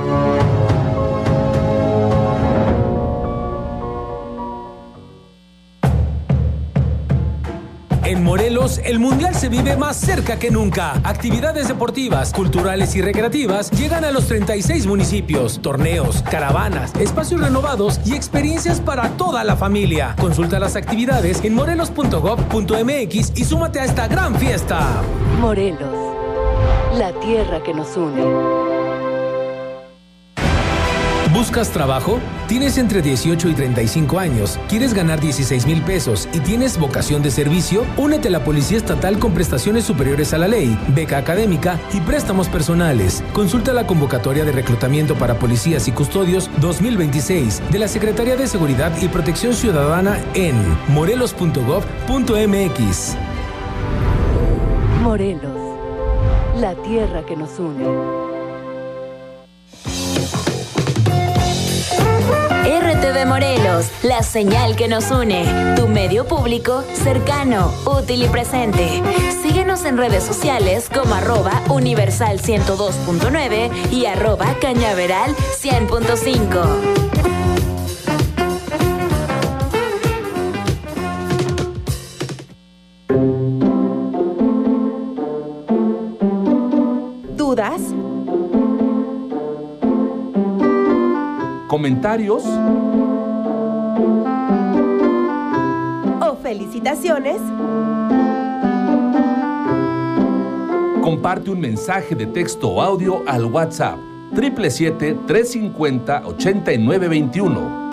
En Morelos, el Mundial se vive más cerca que nunca. Actividades deportivas, culturales y recreativas llegan a los treinta y seis municipios. Torneos, caravanas, espacios renovados y experiencias para toda la familia. Consulta las actividades en morelos punto gob punto m x y súmate a esta gran fiesta. Morelos, la tierra que nos une. ¿Buscas trabajo? ¿Tienes entre dieciocho y treinta y cinco años? ¿Quieres ganar dieciséis mil pesos y tienes vocación de servicio? Únete a la Policía Estatal con prestaciones superiores a la ley, beca académica y préstamos personales. Consulta la convocatoria de reclutamiento para policías y custodios dos mil veintiséis de la Secretaría de Seguridad y Protección Ciudadana en morelos punto gob punto m x. Morelos, la tierra que nos une. R T V Morelos, la señal que nos une. Tu medio público cercano, útil y presente. Síguenos en redes sociales como arroba universal ciento dos punto nueve y arroba cañaveral cien punto cinco. ¿Dudas? ¿Comentarios? ¿O felicitaciones? Comparte un mensaje de texto o audio al WhatsApp siete siete siete, tres cinco cero, ocho nueve dos uno.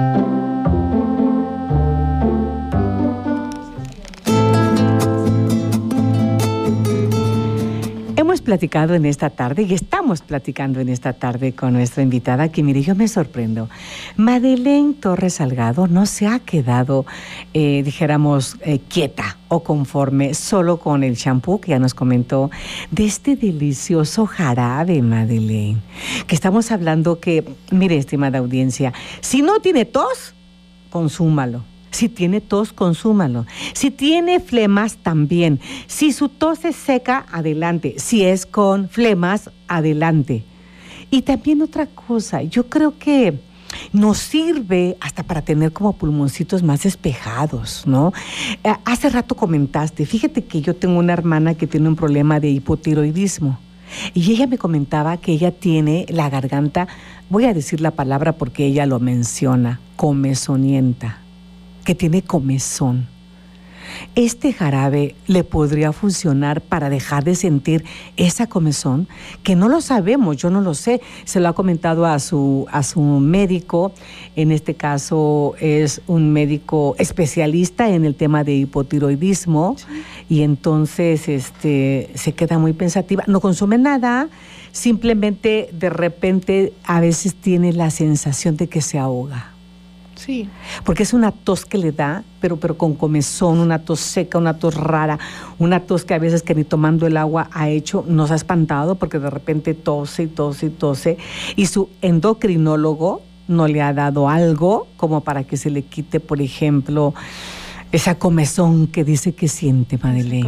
Hemos platicado en esta tarde y estamos platicando en esta tarde con nuestra invitada que, mire, yo me sorprendo. Madeleine Torres Salgado no se ha quedado, eh, dijéramos, eh, quieta o conforme solo con el champú que ya nos comentó de este delicioso jarabe, Madeleine. Que estamos hablando que, mire, estimada audiencia, si no tiene tos, consúmalo. Si tiene tos, consúmalo. Si tiene flemas, también. Si su tos es seca, adelante. Si es con flemas, adelante. Y también otra cosa, yo creo que nos sirve hasta para tener como pulmoncitos más despejados, ¿no? Eh, hace rato comentaste, fíjate que yo tengo una hermana que tiene un problema de hipotiroidismo. Y ella me comentaba que ella tiene la garganta, voy a decir la palabra porque ella lo menciona, comezonienta. Que tiene comezón. Este jarabe le podría funcionar para dejar de sentir esa comezón, que no lo sabemos, yo no lo sé. Se lo ha comentado a su, a su médico, en este caso es un médico especialista en el tema de hipotiroidismo, sí. Y entonces este, se queda muy pensativa. No consume nada, simplemente de repente a veces tiene la sensación de que se ahoga. Sí. Porque es una tos que le da, pero, pero con comezón, una tos seca, una tos rara, una tos que a veces que ni tomando el agua ha hecho, nos ha espantado porque de repente tose y tose y tose. Y su endocrinólogo no le ha dado algo como para que se le quite, por ejemplo, Esa comezón que dice que siente, Madeleine.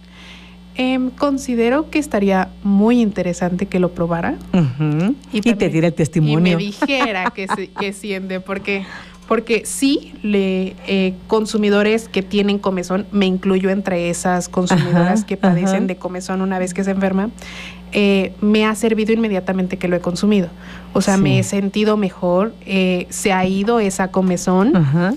Eh, considero que estaría muy interesante que lo probara. Uh-huh. Y, también, y te diera el testimonio. Y me dijera que, se, que siente, porque, porque sí, le, eh, consumidores que tienen comezón, me incluyo entre esas consumidoras, ajá, que padecen, ajá, de comezón una vez que se enferma, eh, me ha servido inmediatamente que lo he consumido. O sea, sí, me he sentido mejor, eh, se ha ido esa comezón, ajá,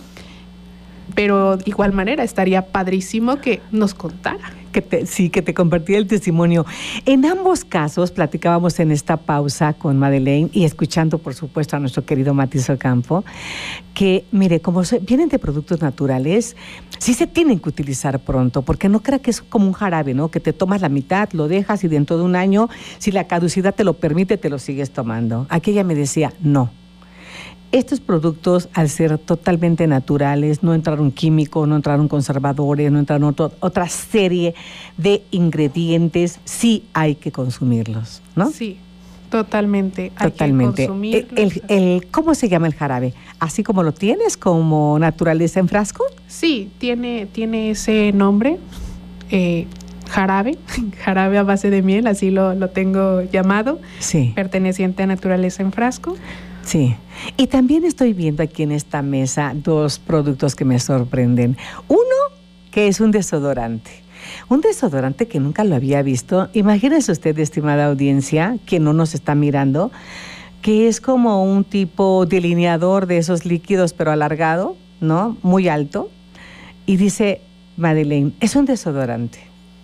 pero de igual manera estaría padrísimo que nos contara. Que te, sí, que te compartía el testimonio. En ambos casos, platicábamos en esta pausa con Madeleine y escuchando, por supuesto, a nuestro querido Matiz Ocampo, que, mire, como se, vienen de productos naturales, sí se tienen que utilizar pronto, porque no crea que es como un jarabe, ¿no? Que te tomas la mitad, lo dejas y dentro de un año, si la caducidad te lo permite, te lo sigues tomando. Aquí ella me decía, no. Estos productos, al ser totalmente naturales, no entraron químicos, no entraron conservadores, no entraron otro, otra serie de ingredientes, sí hay que consumirlos, ¿no? Sí, totalmente. Totalmente. Hay que consumirlos. El, el, el, ¿Cómo se llama el jarabe? ¿Así como lo tienes, como naturaleza en frasco? Sí, tiene, tiene ese nombre, eh, jarabe, jarabe a base de miel, así lo, lo tengo llamado, sí, perteneciente a naturaleza en frasco. Sí, y también estoy viendo aquí en esta mesa dos productos que me sorprenden. Uno, que es un desodorante. Un desodorante que nunca lo había visto. Imagínese usted, estimada audiencia, que no nos está mirando, que es como un tipo delineador de esos líquidos, pero alargado, ¿no? Muy alto. Y dice, Madeleine, es un desodorante.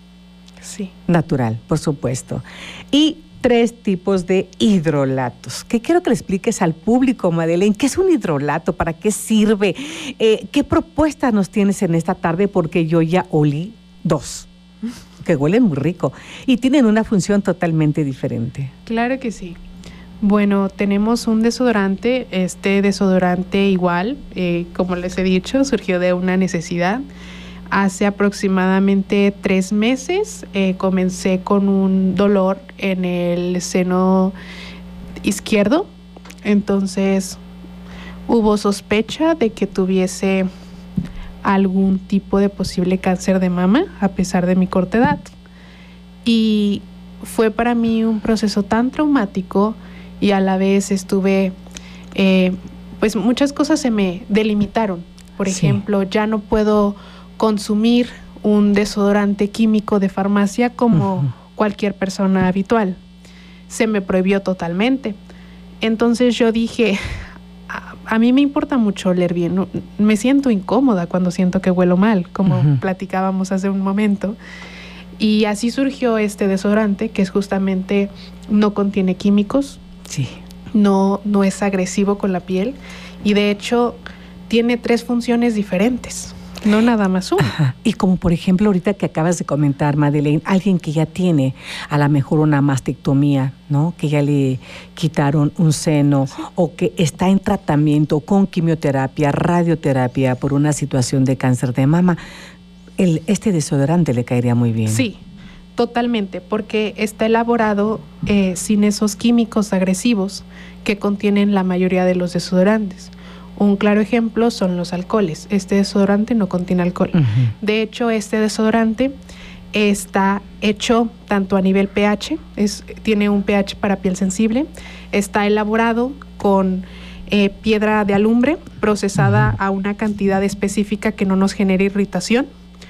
Sí. Natural, por supuesto. Y tres tipos de hidrolatos, que quiero que le expliques al público, Madeleine, ¿qué es un hidrolato? ¿Para qué sirve? Eh, ¿Qué propuestas nos tienes en esta tarde? Porque yo ya olí dos, que huelen muy rico y tienen una función totalmente diferente. Claro que sí. Bueno, tenemos un desodorante, este desodorante igual, eh, como les he dicho, surgió de una necesidad. Hace aproximadamente tres meses eh, comencé con un dolor en el seno izquierdo, entonces hubo sospecha de que tuviese algún tipo de posible cáncer de mama a pesar de mi corta edad. Y fue para mí un proceso tan traumático y a la vez estuve, eh, pues muchas cosas se me delimitaron. Por sí. ejemplo, ya no puedo consumir un desodorante químico de farmacia como uh-huh. cualquier persona habitual. Se me prohibió totalmente. Entonces yo dije, a, a mí me importa mucho oler bien. No, me siento incómoda cuando siento que huelo mal, como uh-huh. platicábamos hace un momento. Y así surgió este desodorante, que es justamente no contiene químicos, sí. no, no es agresivo con la piel y de hecho tiene tres funciones diferentes. No nada más uno. Ajá. Y como por ejemplo ahorita que acabas de comentar, Madeleine, alguien que ya tiene a lo mejor una mastectomía, ¿no? Que ya le quitaron un seno sí. o que está en tratamiento con quimioterapia, radioterapia por una situación de cáncer de mama, el, este desodorante le caería muy bien. Sí, totalmente, porque está elaborado eh, sin esos químicos agresivos que contienen la mayoría de los desodorantes. Un claro ejemplo son los alcoholes. Este desodorante no contiene alcohol. Uh-huh. De hecho, este desodorante está hecho tanto a nivel pH, es, tiene un pH para piel sensible, está elaborado con eh, piedra de alumbre procesada uh-huh. a una cantidad específica que no nos genere irritación.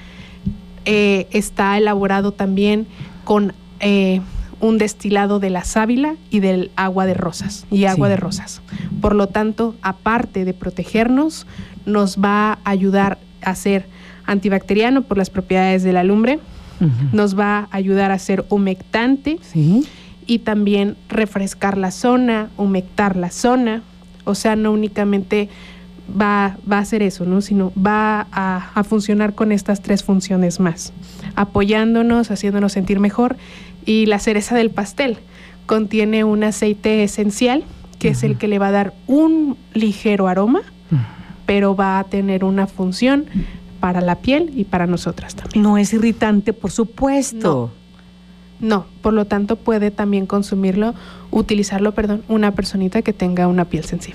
Eh, está elaborado también con eh, un destilado de la sábila y del agua de rosas y agua sí. de rosas. Por lo tanto, aparte de protegernos, nos va a ayudar a ser antibacteriano por las propiedades de la alumbre, uh-huh. nos va a ayudar a ser humectante ¿sí? y también refrescar la zona, humectar la zona. O sea, no únicamente va, va a hacer eso, ¿no? Sino va a, a funcionar con estas tres funciones más, apoyándonos, haciéndonos sentir mejor. Y la cereza del pastel contiene un aceite esencial que uh-huh. es el que le va a dar un ligero aroma, uh-huh. pero va a tener una función para la piel y para nosotras también. No es irritante, por supuesto. No, no, por lo tanto puede también consumirlo, utilizarlo, perdón, una personita que tenga una piel sensible.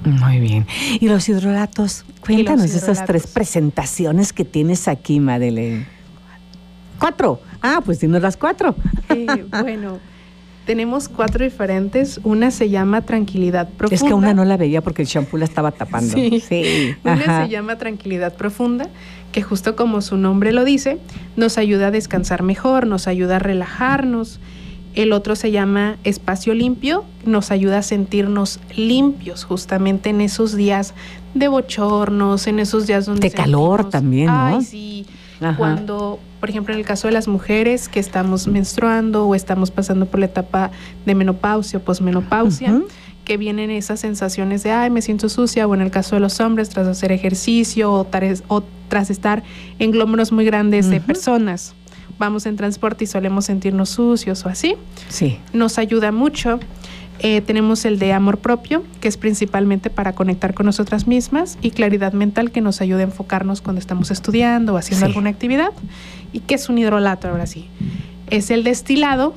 Muy bien. ¿Y los hidrolatos? Cuéntanos los esas hidrolatos. tres presentaciones que tienes aquí, Madeleine. ¿Cuatro? Ah, pues dinos las cuatro. Eh, bueno, tenemos cuatro diferentes. Una se llama Tranquilidad Profunda. Es que una no la veía porque el champú la estaba tapando. Sí. sí. Una Ajá. se llama Tranquilidad Profunda, que justo como su nombre lo dice, nos ayuda a descansar mejor, nos ayuda a relajarnos. El otro se llama Espacio Limpio, nos ayuda a sentirnos limpios justamente en esos días de bochornos, en esos días donde de calor sentimos, también, ¿no? Ay, sí. Ajá. Cuando, por ejemplo, en el caso de las mujeres que estamos menstruando o estamos pasando por la etapa de menopausia o posmenopausia, Uh-huh. que vienen esas sensaciones de, ay, me siento sucia, o en el caso de los hombres, tras hacer ejercicio o, tares, o tras estar en glómerulos muy grandes de Uh-huh. personas. Vamos en transporte y solemos sentirnos sucios o así. Sí. Nos ayuda mucho. Eh, tenemos el de amor propio, que es principalmente para conectar con nosotras mismas, y claridad mental, que nos ayuda a enfocarnos cuando estamos estudiando o haciendo Sí. alguna actividad. ¿Y qué es un hidrolato? Ahora sí. Es el destilado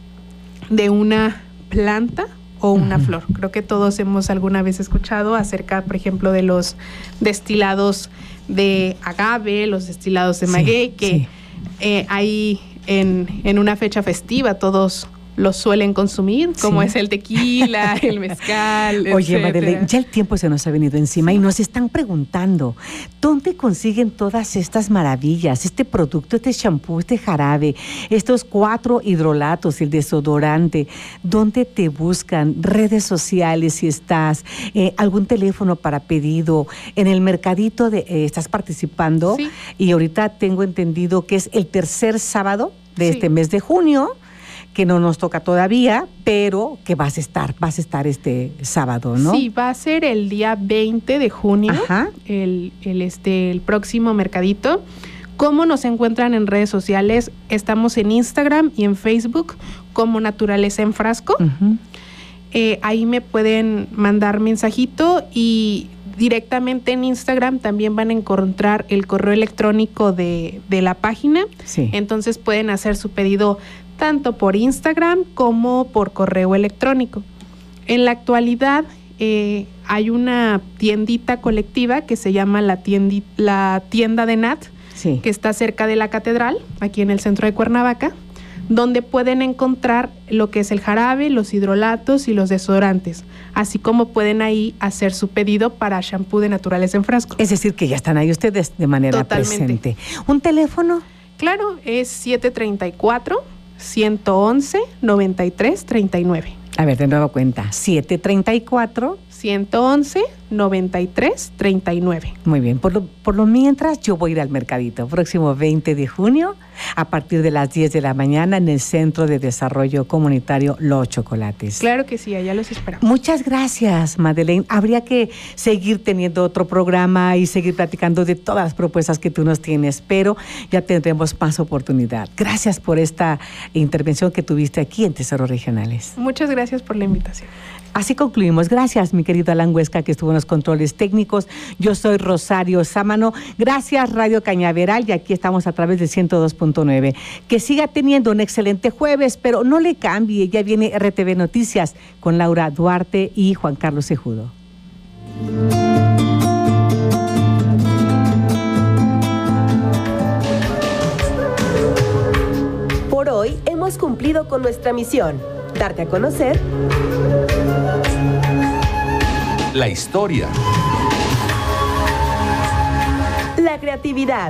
de una planta o una Ujú. flor. Creo que todos hemos alguna vez escuchado acerca, por ejemplo, de los destilados de agave, los destilados de Sí, maguey, que sí. eh, ahí en, en una fecha festiva todos los suelen consumir, como Sí. es el tequila, el mezcal, Oye, etcétera. Madeleine, ya el tiempo se nos ha venido encima y nos están preguntando, ¿dónde consiguen todas estas maravillas? Este producto, este champú, este jarabe, estos cuatro hidrolatos, el desodorante, ¿dónde te buscan? Redes sociales, si estás, eh, algún teléfono para pedido, en el mercadito de, eh, estás participando, Sí. y ahorita tengo entendido que es el tercer sábado de Sí. este mes de junio, que no nos toca todavía, pero que vas a estar, vas a estar este sábado, ¿no? Sí, va a ser el día veinte de junio, Ajá. el, el, este, el próximo mercadito. ¿Cómo nos encuentran en redes sociales? Estamos en Instagram y en Facebook como Naturaleza en Frasco. Ujú. Eh, ahí me pueden mandar mensajito, y directamente en Instagram también van a encontrar el correo electrónico de, de la página. Sí. Entonces pueden hacer su pedido tanto por Instagram como por correo electrónico. En la actualidad eh, hay una tiendita colectiva que se llama la, tiendi, la tienda de Nat, Sí. que está cerca de la catedral, aquí en el centro de Cuernavaca, donde pueden encontrar lo que es el jarabe, los hidrolatos y los desodorantes, así como pueden ahí hacer su pedido para shampoo de Naturaleza en Frasco. Es decir, que ya están ahí ustedes de manera Totalmente. presente. ¿Un teléfono? Claro, es siete treinta y cuatro, ciento once, noventa y tres, treinta y nueve. A ver, de nuevo cuenta. siete treinta y cuatro. ciento once, noventa y tres, treinta y nueve. Muy bien. Por lo, por lo mientras, yo voy a ir al mercadito. Próximo veinte de junio, a partir de las diez de la mañana, en el Centro de Desarrollo Comunitario Los Chocolates. Claro que sí, allá los esperamos. Muchas gracias, Madeleine. Habría que seguir teniendo otro programa y seguir platicando de todas las propuestas que tú nos tienes, pero ya tendremos más oportunidad. Gracias por esta intervención que tuviste aquí en Tesoros Regionales. Muchas gracias por la invitación. Así concluimos. Gracias, mi querido Alan Huesca, que estuvo en los controles técnicos. Yo soy Rosario Sámano. Gracias, Radio Cañaveral, y aquí estamos a través del ciento dos punto nueve. Que siga teniendo un excelente jueves, pero no le cambie. Ya viene R T V Noticias con Laura Duarte y Juan Carlos Cejudo. Por hoy hemos cumplido con nuestra misión, darte a conocer La historia, la creatividad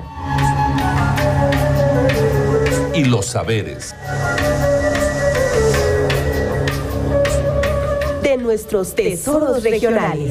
y los saberes de nuestros tesoros regionales.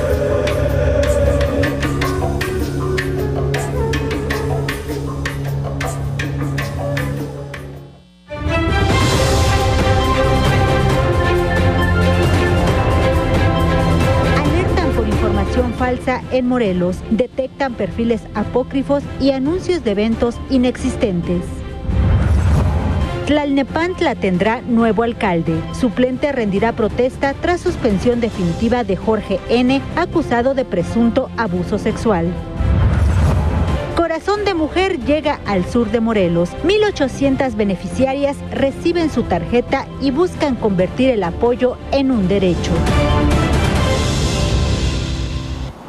Alertan por información falsa en Morelos, detectan perfiles apócrifos y anuncios de eventos inexistentes. Tlalnepantla tendrá nuevo alcalde. Suplente rendirá protesta tras suspensión definitiva de Jorge N., acusado de presunto abuso sexual. Corazón de Mujer llega al sur de Morelos. mil ochocientas beneficiarias reciben su tarjeta y buscan convertir el apoyo en un derecho.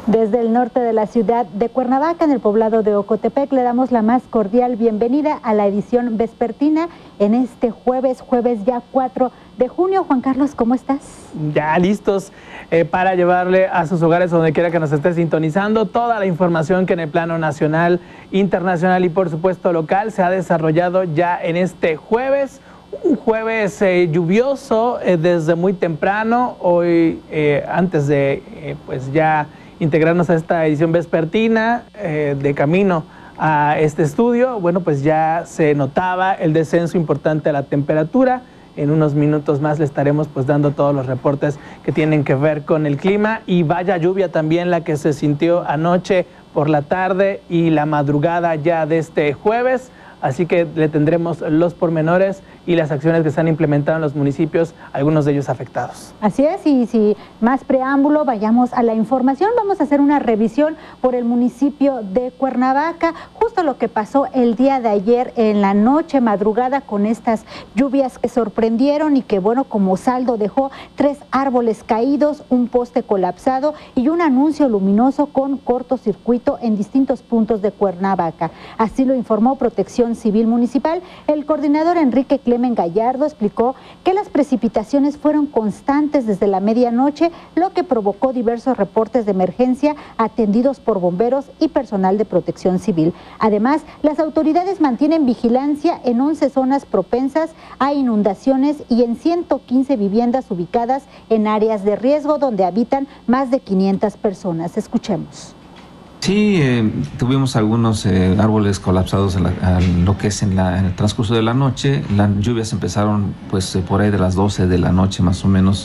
Desde el norte de la ciudad de Cuernavaca, en el poblado de Ocotepec, le damos la más cordial bienvenida a la edición vespertina en este jueves, jueves ya cuatro de junio. Juan Carlos, ¿cómo estás? Ya listos eh, para llevarle a sus hogares, donde quiera que nos esté sintonizando, toda la información que en el plano nacional, internacional y por supuesto local se ha desarrollado ya en este jueves. Un jueves eh, lluvioso eh, desde muy temprano, hoy eh, antes de eh, pues ya integrarnos a esta edición vespertina eh, de camino a este estudio, bueno, pues ya se notaba el descenso importante de la temperatura. En unos minutos más le estaremos pues dando todos los reportes que tienen que ver con el clima, y vaya lluvia también la que se sintió anoche por la tarde y la madrugada ya de este jueves. Así que le tendremos los pormenores y las acciones que se han implementado en los municipios, algunos de ellos afectados. Así es, y si más preámbulo, vayamos a la información. Vamos a hacer una revisión por el municipio de Cuernavaca, justo lo que pasó el día de ayer en la noche, madrugada, con estas lluvias que sorprendieron y que, bueno, como saldo dejó tres árboles caídos, un poste colapsado y un anuncio luminoso con cortocircuito en distintos puntos de Cuernavaca. Así lo informó Protección Civil Municipal. El coordinador Enrique Clemen Gallardo explicó que las precipitaciones fueron constantes desde la medianoche, lo que provocó diversos reportes de emergencia atendidos por bomberos y personal de Protección Civil. Además, las autoridades mantienen vigilancia en once zonas propensas a inundaciones y en ciento quince viviendas ubicadas en áreas de riesgo donde habitan más de quinientas personas. Escuchemos. Sí, eh, tuvimos algunos eh, árboles colapsados en, la, en lo que es en, la, en el transcurso de la noche. Las lluvias empezaron pues eh, por ahí de las doce de la noche más o menos,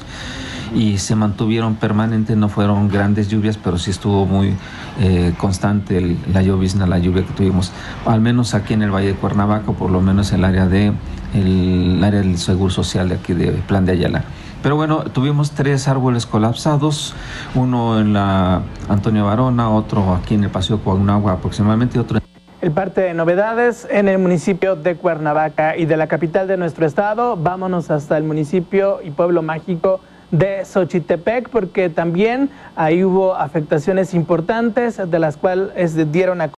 y se mantuvieron permanentes. No fueron grandes lluvias, pero sí estuvo muy eh, constante el, la llovizna, la lluvia que tuvimos, al menos aquí en el Valle de Cuernavaca, por lo menos en el área, de, el, el área del Seguro Social de aquí de Plan de Ayala. Pero bueno, tuvimos tres árboles colapsados, uno en la Antonio Varona, otro aquí en el Paseo Coagnagua aproximadamente, y otro en... El parte de novedades en el municipio de Cuernavaca y de la capital de nuestro estado. Vámonos hasta el municipio y pueblo mágico de Xochitepec, porque también ahí hubo afectaciones importantes, de las cuales dieron a